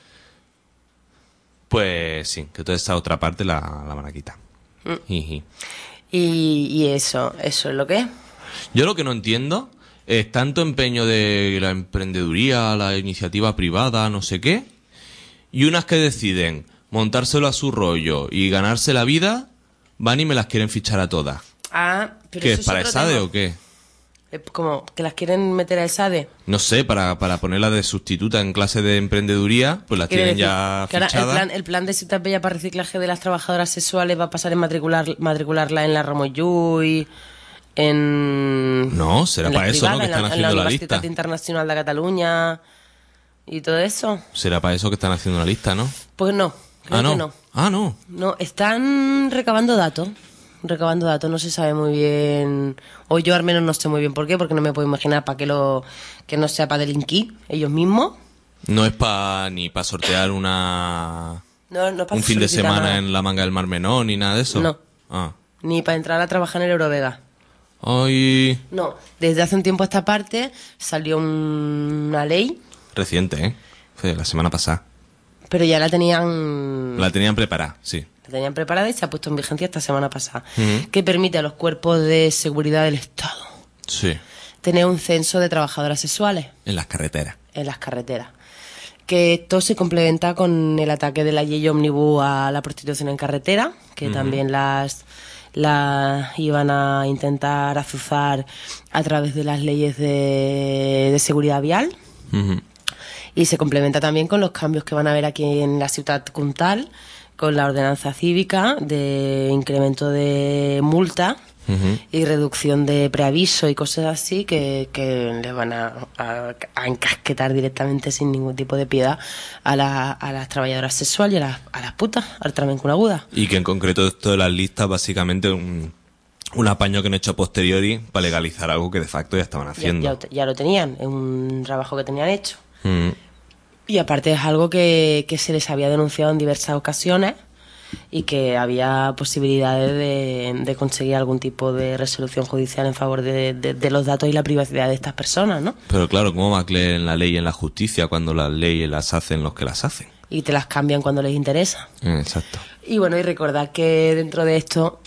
Pues sí, que toda esa otra parte la van a quitar. Jiji. Y eso es lo que es. Yo lo que no entiendo es tanto empeño de la emprendeduría, la iniciativa privada, no sé qué, y unas que deciden montárselo a su rollo y ganarse la vida, van y me las quieren fichar a todas. Ah, pero ¿Qué eso es, para el otro SADE tema. o qué? Como que las quieren meter al SADE. No sé, para ponerla de sustituta en clase de emprendeduría, pues las Quiere tienen decir ya que ahora fichadas. el plan de Ciutat Bella para reciclaje de las trabajadoras sexuales va a pasar en matricularla en la Ramon Llull, en... No, será en la para eso, ¿no? privada, Que están en haciendo la Universitat lista. Internacional de Cataluña y todo eso. Será para eso que están haciendo la lista, ¿no? Pues no, creo que no. Ah, no. No, están recabando datos, no se sabe muy bien, o yo al menos no sé muy bien por qué, porque no me puedo imaginar para que no sea para delinquir ellos mismos. No es ni para sortear una... No para un fin de solicitar semana nada. en la manga del Mar Menor ni nada de eso. No. Ah. Ni para entrar a trabajar en el Eurovega. Ay, No, desde hace un tiempo a esta parte salió una ley, reciente, ¿eh? Fue la semana pasada. pero ya la tenían La tenían preparada, sí. preparada y se ha puesto en vigencia esta semana pasada, Ujú. que permite a los cuerpos de seguridad del Estado Sí, tener un censo de trabajadoras sexuales en las carreteras. en las carreteras. Que esto se complementa con el ataque de la ley Omnibus a la prostitución en carretera, que también las iban a intentar azuzar a través de las leyes de seguridad vial. Ujú. Y se complementa también con los cambios que van a haber aquí en la ciudad comtal, con la ordenanza cívica de incremento de multa y reducción de preaviso y cosas así que les van a encasquetar directamente sin ningún tipo de piedad a las trabajadoras sexuales y a las putas, al tramencuna aguda. Y que en concreto esto de las listas, básicamente un apaño que han hecho a posteriori para legalizar algo que de facto ya estaban haciendo. Ya lo tenían, es un trabajo que tenían hecho. Mm. Y aparte es algo que se les había denunciado en diversas ocasiones y que había posibilidades de conseguir algún tipo de resolución judicial en favor de los datos y la privacidad de estas personas, ¿no? Pero claro, ¿cómo va a creer en la ley y en la justicia cuando las leyes las hacen los que las hacen? Y te las cambian cuando les interesa. Exacto. Y bueno, y recordad que dentro de esto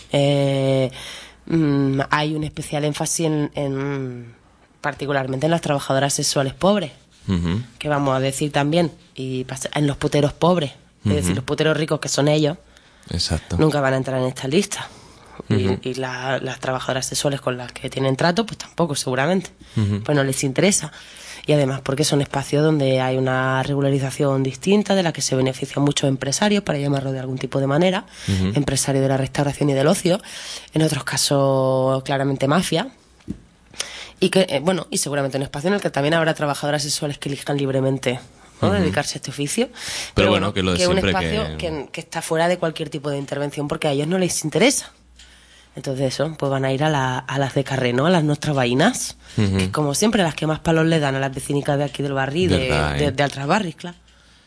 hay un especial énfasis particularmente en las trabajadoras sexuales pobres, Ujú. que vamos a decir también, y en los puteros pobres, es decir, los puteros ricos que son ellos, Exacto. nunca van a entrar en esta lista. Y las trabajadoras sexuales con las que tienen trato, pues tampoco, seguramente. Pues no les interesa. Y además porque son espacios donde hay una regularización distinta de la que se benefician muchos empresarios, para llamarlo de algún tipo de manera, empresarios de la restauración y del ocio, en otros casos claramente mafia. Y que bueno, y seguramente un espacio en el que también habrá trabajadoras sexuales que elijan libremente, ¿no?, dedicarse a este oficio. Pero bueno, que lo de es un siempre espacio que está fuera de cualquier tipo de intervención porque a ellos no les interesa. Entonces eso, pues van a ir a las de carré, ¿no?, a las nuestras vainas, que como siempre las que más palos le dan a las vecinicas de aquí del barrio y Verdad, ¿eh? de Altras Barris, claro.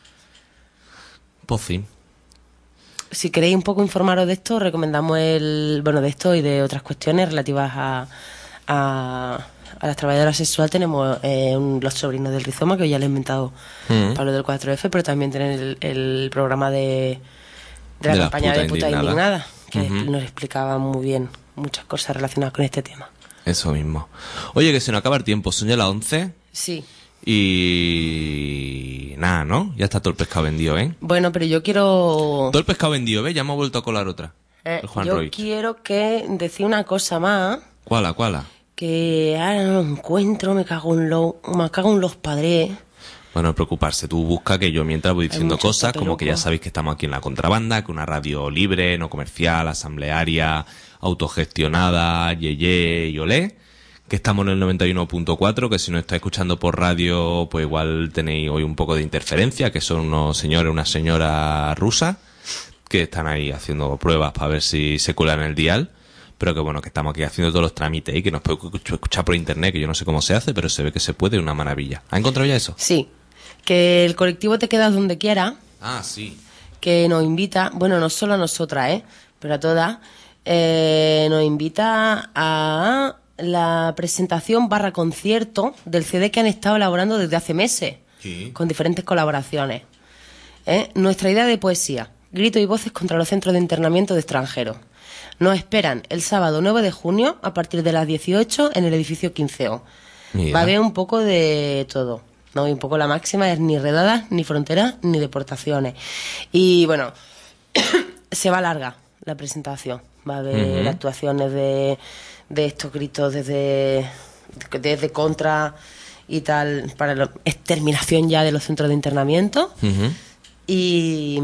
Pues sí. Si queréis un poco informaros de esto, recomendamos de esto y de otras cuestiones relativas a las trabajadoras sexuales. Tenemos los sobrinos del rizoma, que hoy ya le he inventado Pablo del 4F, pero también tienen el programa de la De las campaña de putas puta indignadas. indignada, que nos explicaba muy bien muchas cosas relacionadas con este tema. Eso mismo. Oye, que se nos acaba el tiempo. Son ya las 11 Sí. y... nada, ¿no? Ya está todo el pescado vendido, ¿eh? Bueno, pero yo quiero... Todo el pescado vendido, ¿ves? Ya me ha vuelto a colar otra. El Juan yo Roig. quiero decir una cosa más, ¿Cuál? ¿Cuál? que ahora no lo encuentro, me cago en los padres. Bueno, no preocuparse, tú busca, que yo mientras voy diciendo mucho cosas, como que ya papeluco. sabéis que estamos aquí en La Contrabanda, que una radio libre, no comercial, asamblearia, autogestionada, yeye y olé, que estamos en el 91.4, que si no estáis escuchando por radio, pues igual tenéis hoy un poco de interferencia, que son unos señores, una señora rusa, que están ahí haciendo pruebas para ver si se cuelan el dial. Pero que bueno, que estamos aquí haciendo todos los trámites y que nos puede escuchar por internet, que yo no sé cómo se hace, pero se ve que se puede, una maravilla. ¿Ha encontrado ya eso? Sí, que el colectivo Te Quedas Donde Quiera, Ah, sí. que nos invita, bueno, no solo a nosotras, pero a todas, nos invita a la presentación / concierto del CD que han estado elaborando desde hace meses, Sí. con diferentes colaboraciones. Nuestra idea de poesía, gritos y voces contra los centros de internamiento de extranjeros. Nos esperan el sábado 9 de junio a partir de las 18 en el edificio 15O. Mira. Va a haber un poco de todo, ¿no? Y un poco la máxima es ni redadas, ni fronteras, ni deportaciones. Y bueno, se va larga la presentación. Va a haber actuaciones de estos gritos desde contra y tal, para la exterminación ya de los centros de internamiento. Y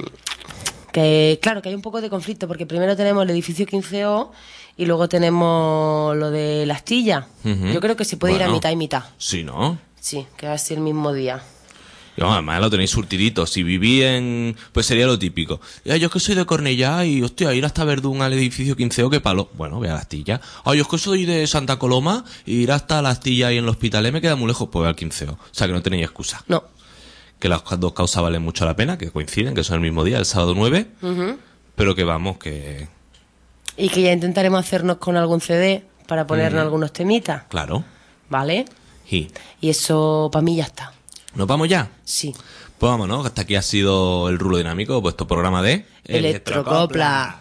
que claro, que hay un poco de conflicto, porque primero tenemos el edificio 15O y luego tenemos lo de la Astilla. Yo creo que se puede ir a Bueno. mitad y mitad. Sí, ¿no? Sí, que va a ser el mismo día. Y además lo tenéis surtidito. Si viví en... pues sería lo típico. Ya, yo es que soy de Cornellá y, hostia, ir hasta Verdún al edificio 15O, qué palo. Bueno, ve a la Astilla. Ah, yo es que soy de Santa Coloma y ir hasta la Astilla y en el Hospitalet me queda muy lejos, pues ve al 15O. O sea, que no tenéis excusa. No. Que las dos causas valen mucho la pena, que coinciden, que son el mismo día, el sábado 9. Pero que vamos, que... Y que ya intentaremos hacernos con algún CD para ponernos algunos temitas, Claro. ¿vale? Y Y eso para mí ya está. ¿nos vamos ya? Sí. Pues vámonos, hasta aquí ha sido el Rulo Dinámico, vuestro programa de Electrocopla.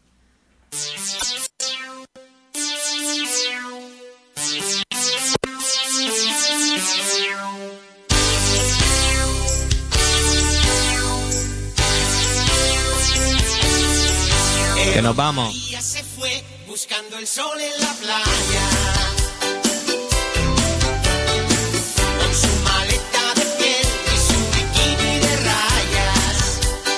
Que nos vamos. Ella se fue buscando el sol en la playa. Con su maleta de piel y su bikini de rayas.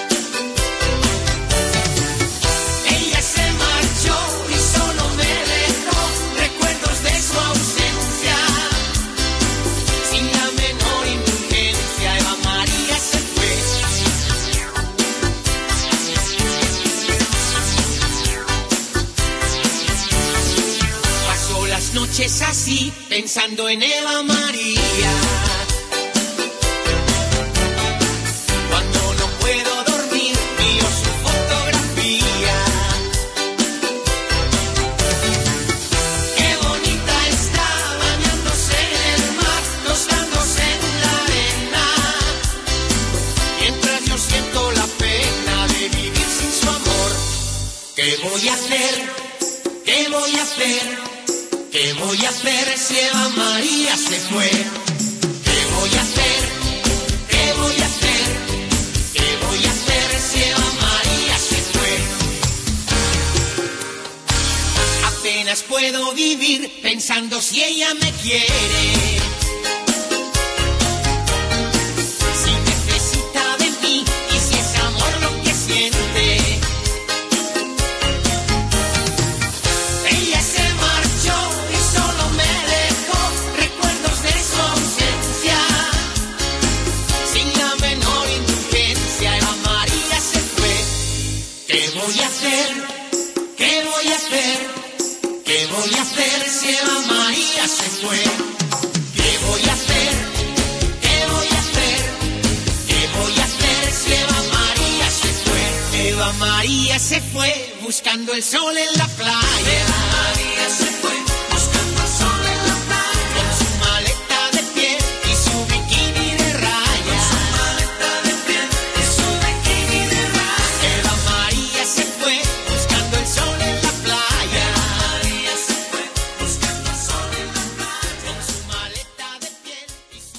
Ella se marchó y solo me dejó recuerdos de su ausencia. Sin la menor indulgencia, Eva María se fue. Pasó las noches así, pensando en Eva María. Cuando no puedo dormir, miro su fotografía. Qué bonita está bañándose en el mar, tostándose en la arena. Mientras yo siento la pena de vivir sin su amor. ¿Qué voy a hacer? ¿Qué voy a hacer? ¿Qué voy a hacer si Eva María se fue? ¿Qué voy a hacer? ¿Qué voy a hacer? ¿Qué voy a hacer si Eva María se fue? Apenas puedo vivir pensando si ella me quiere. Si necesita de mí y si es amor lo que siente. Ella se marchó y solo me dejó recuerdos de su ausencia. Sin la menor indulgencia, Eva María se fue. ¿Qué voy a hacer? ¿Qué voy a hacer? ¿Qué voy a hacer si Eva María se fue? ¿Qué voy a hacer? ¿Qué voy a hacer? ¿Qué voy a hacer si Eva María se fue? Eva María se fue buscando el sol en la playa.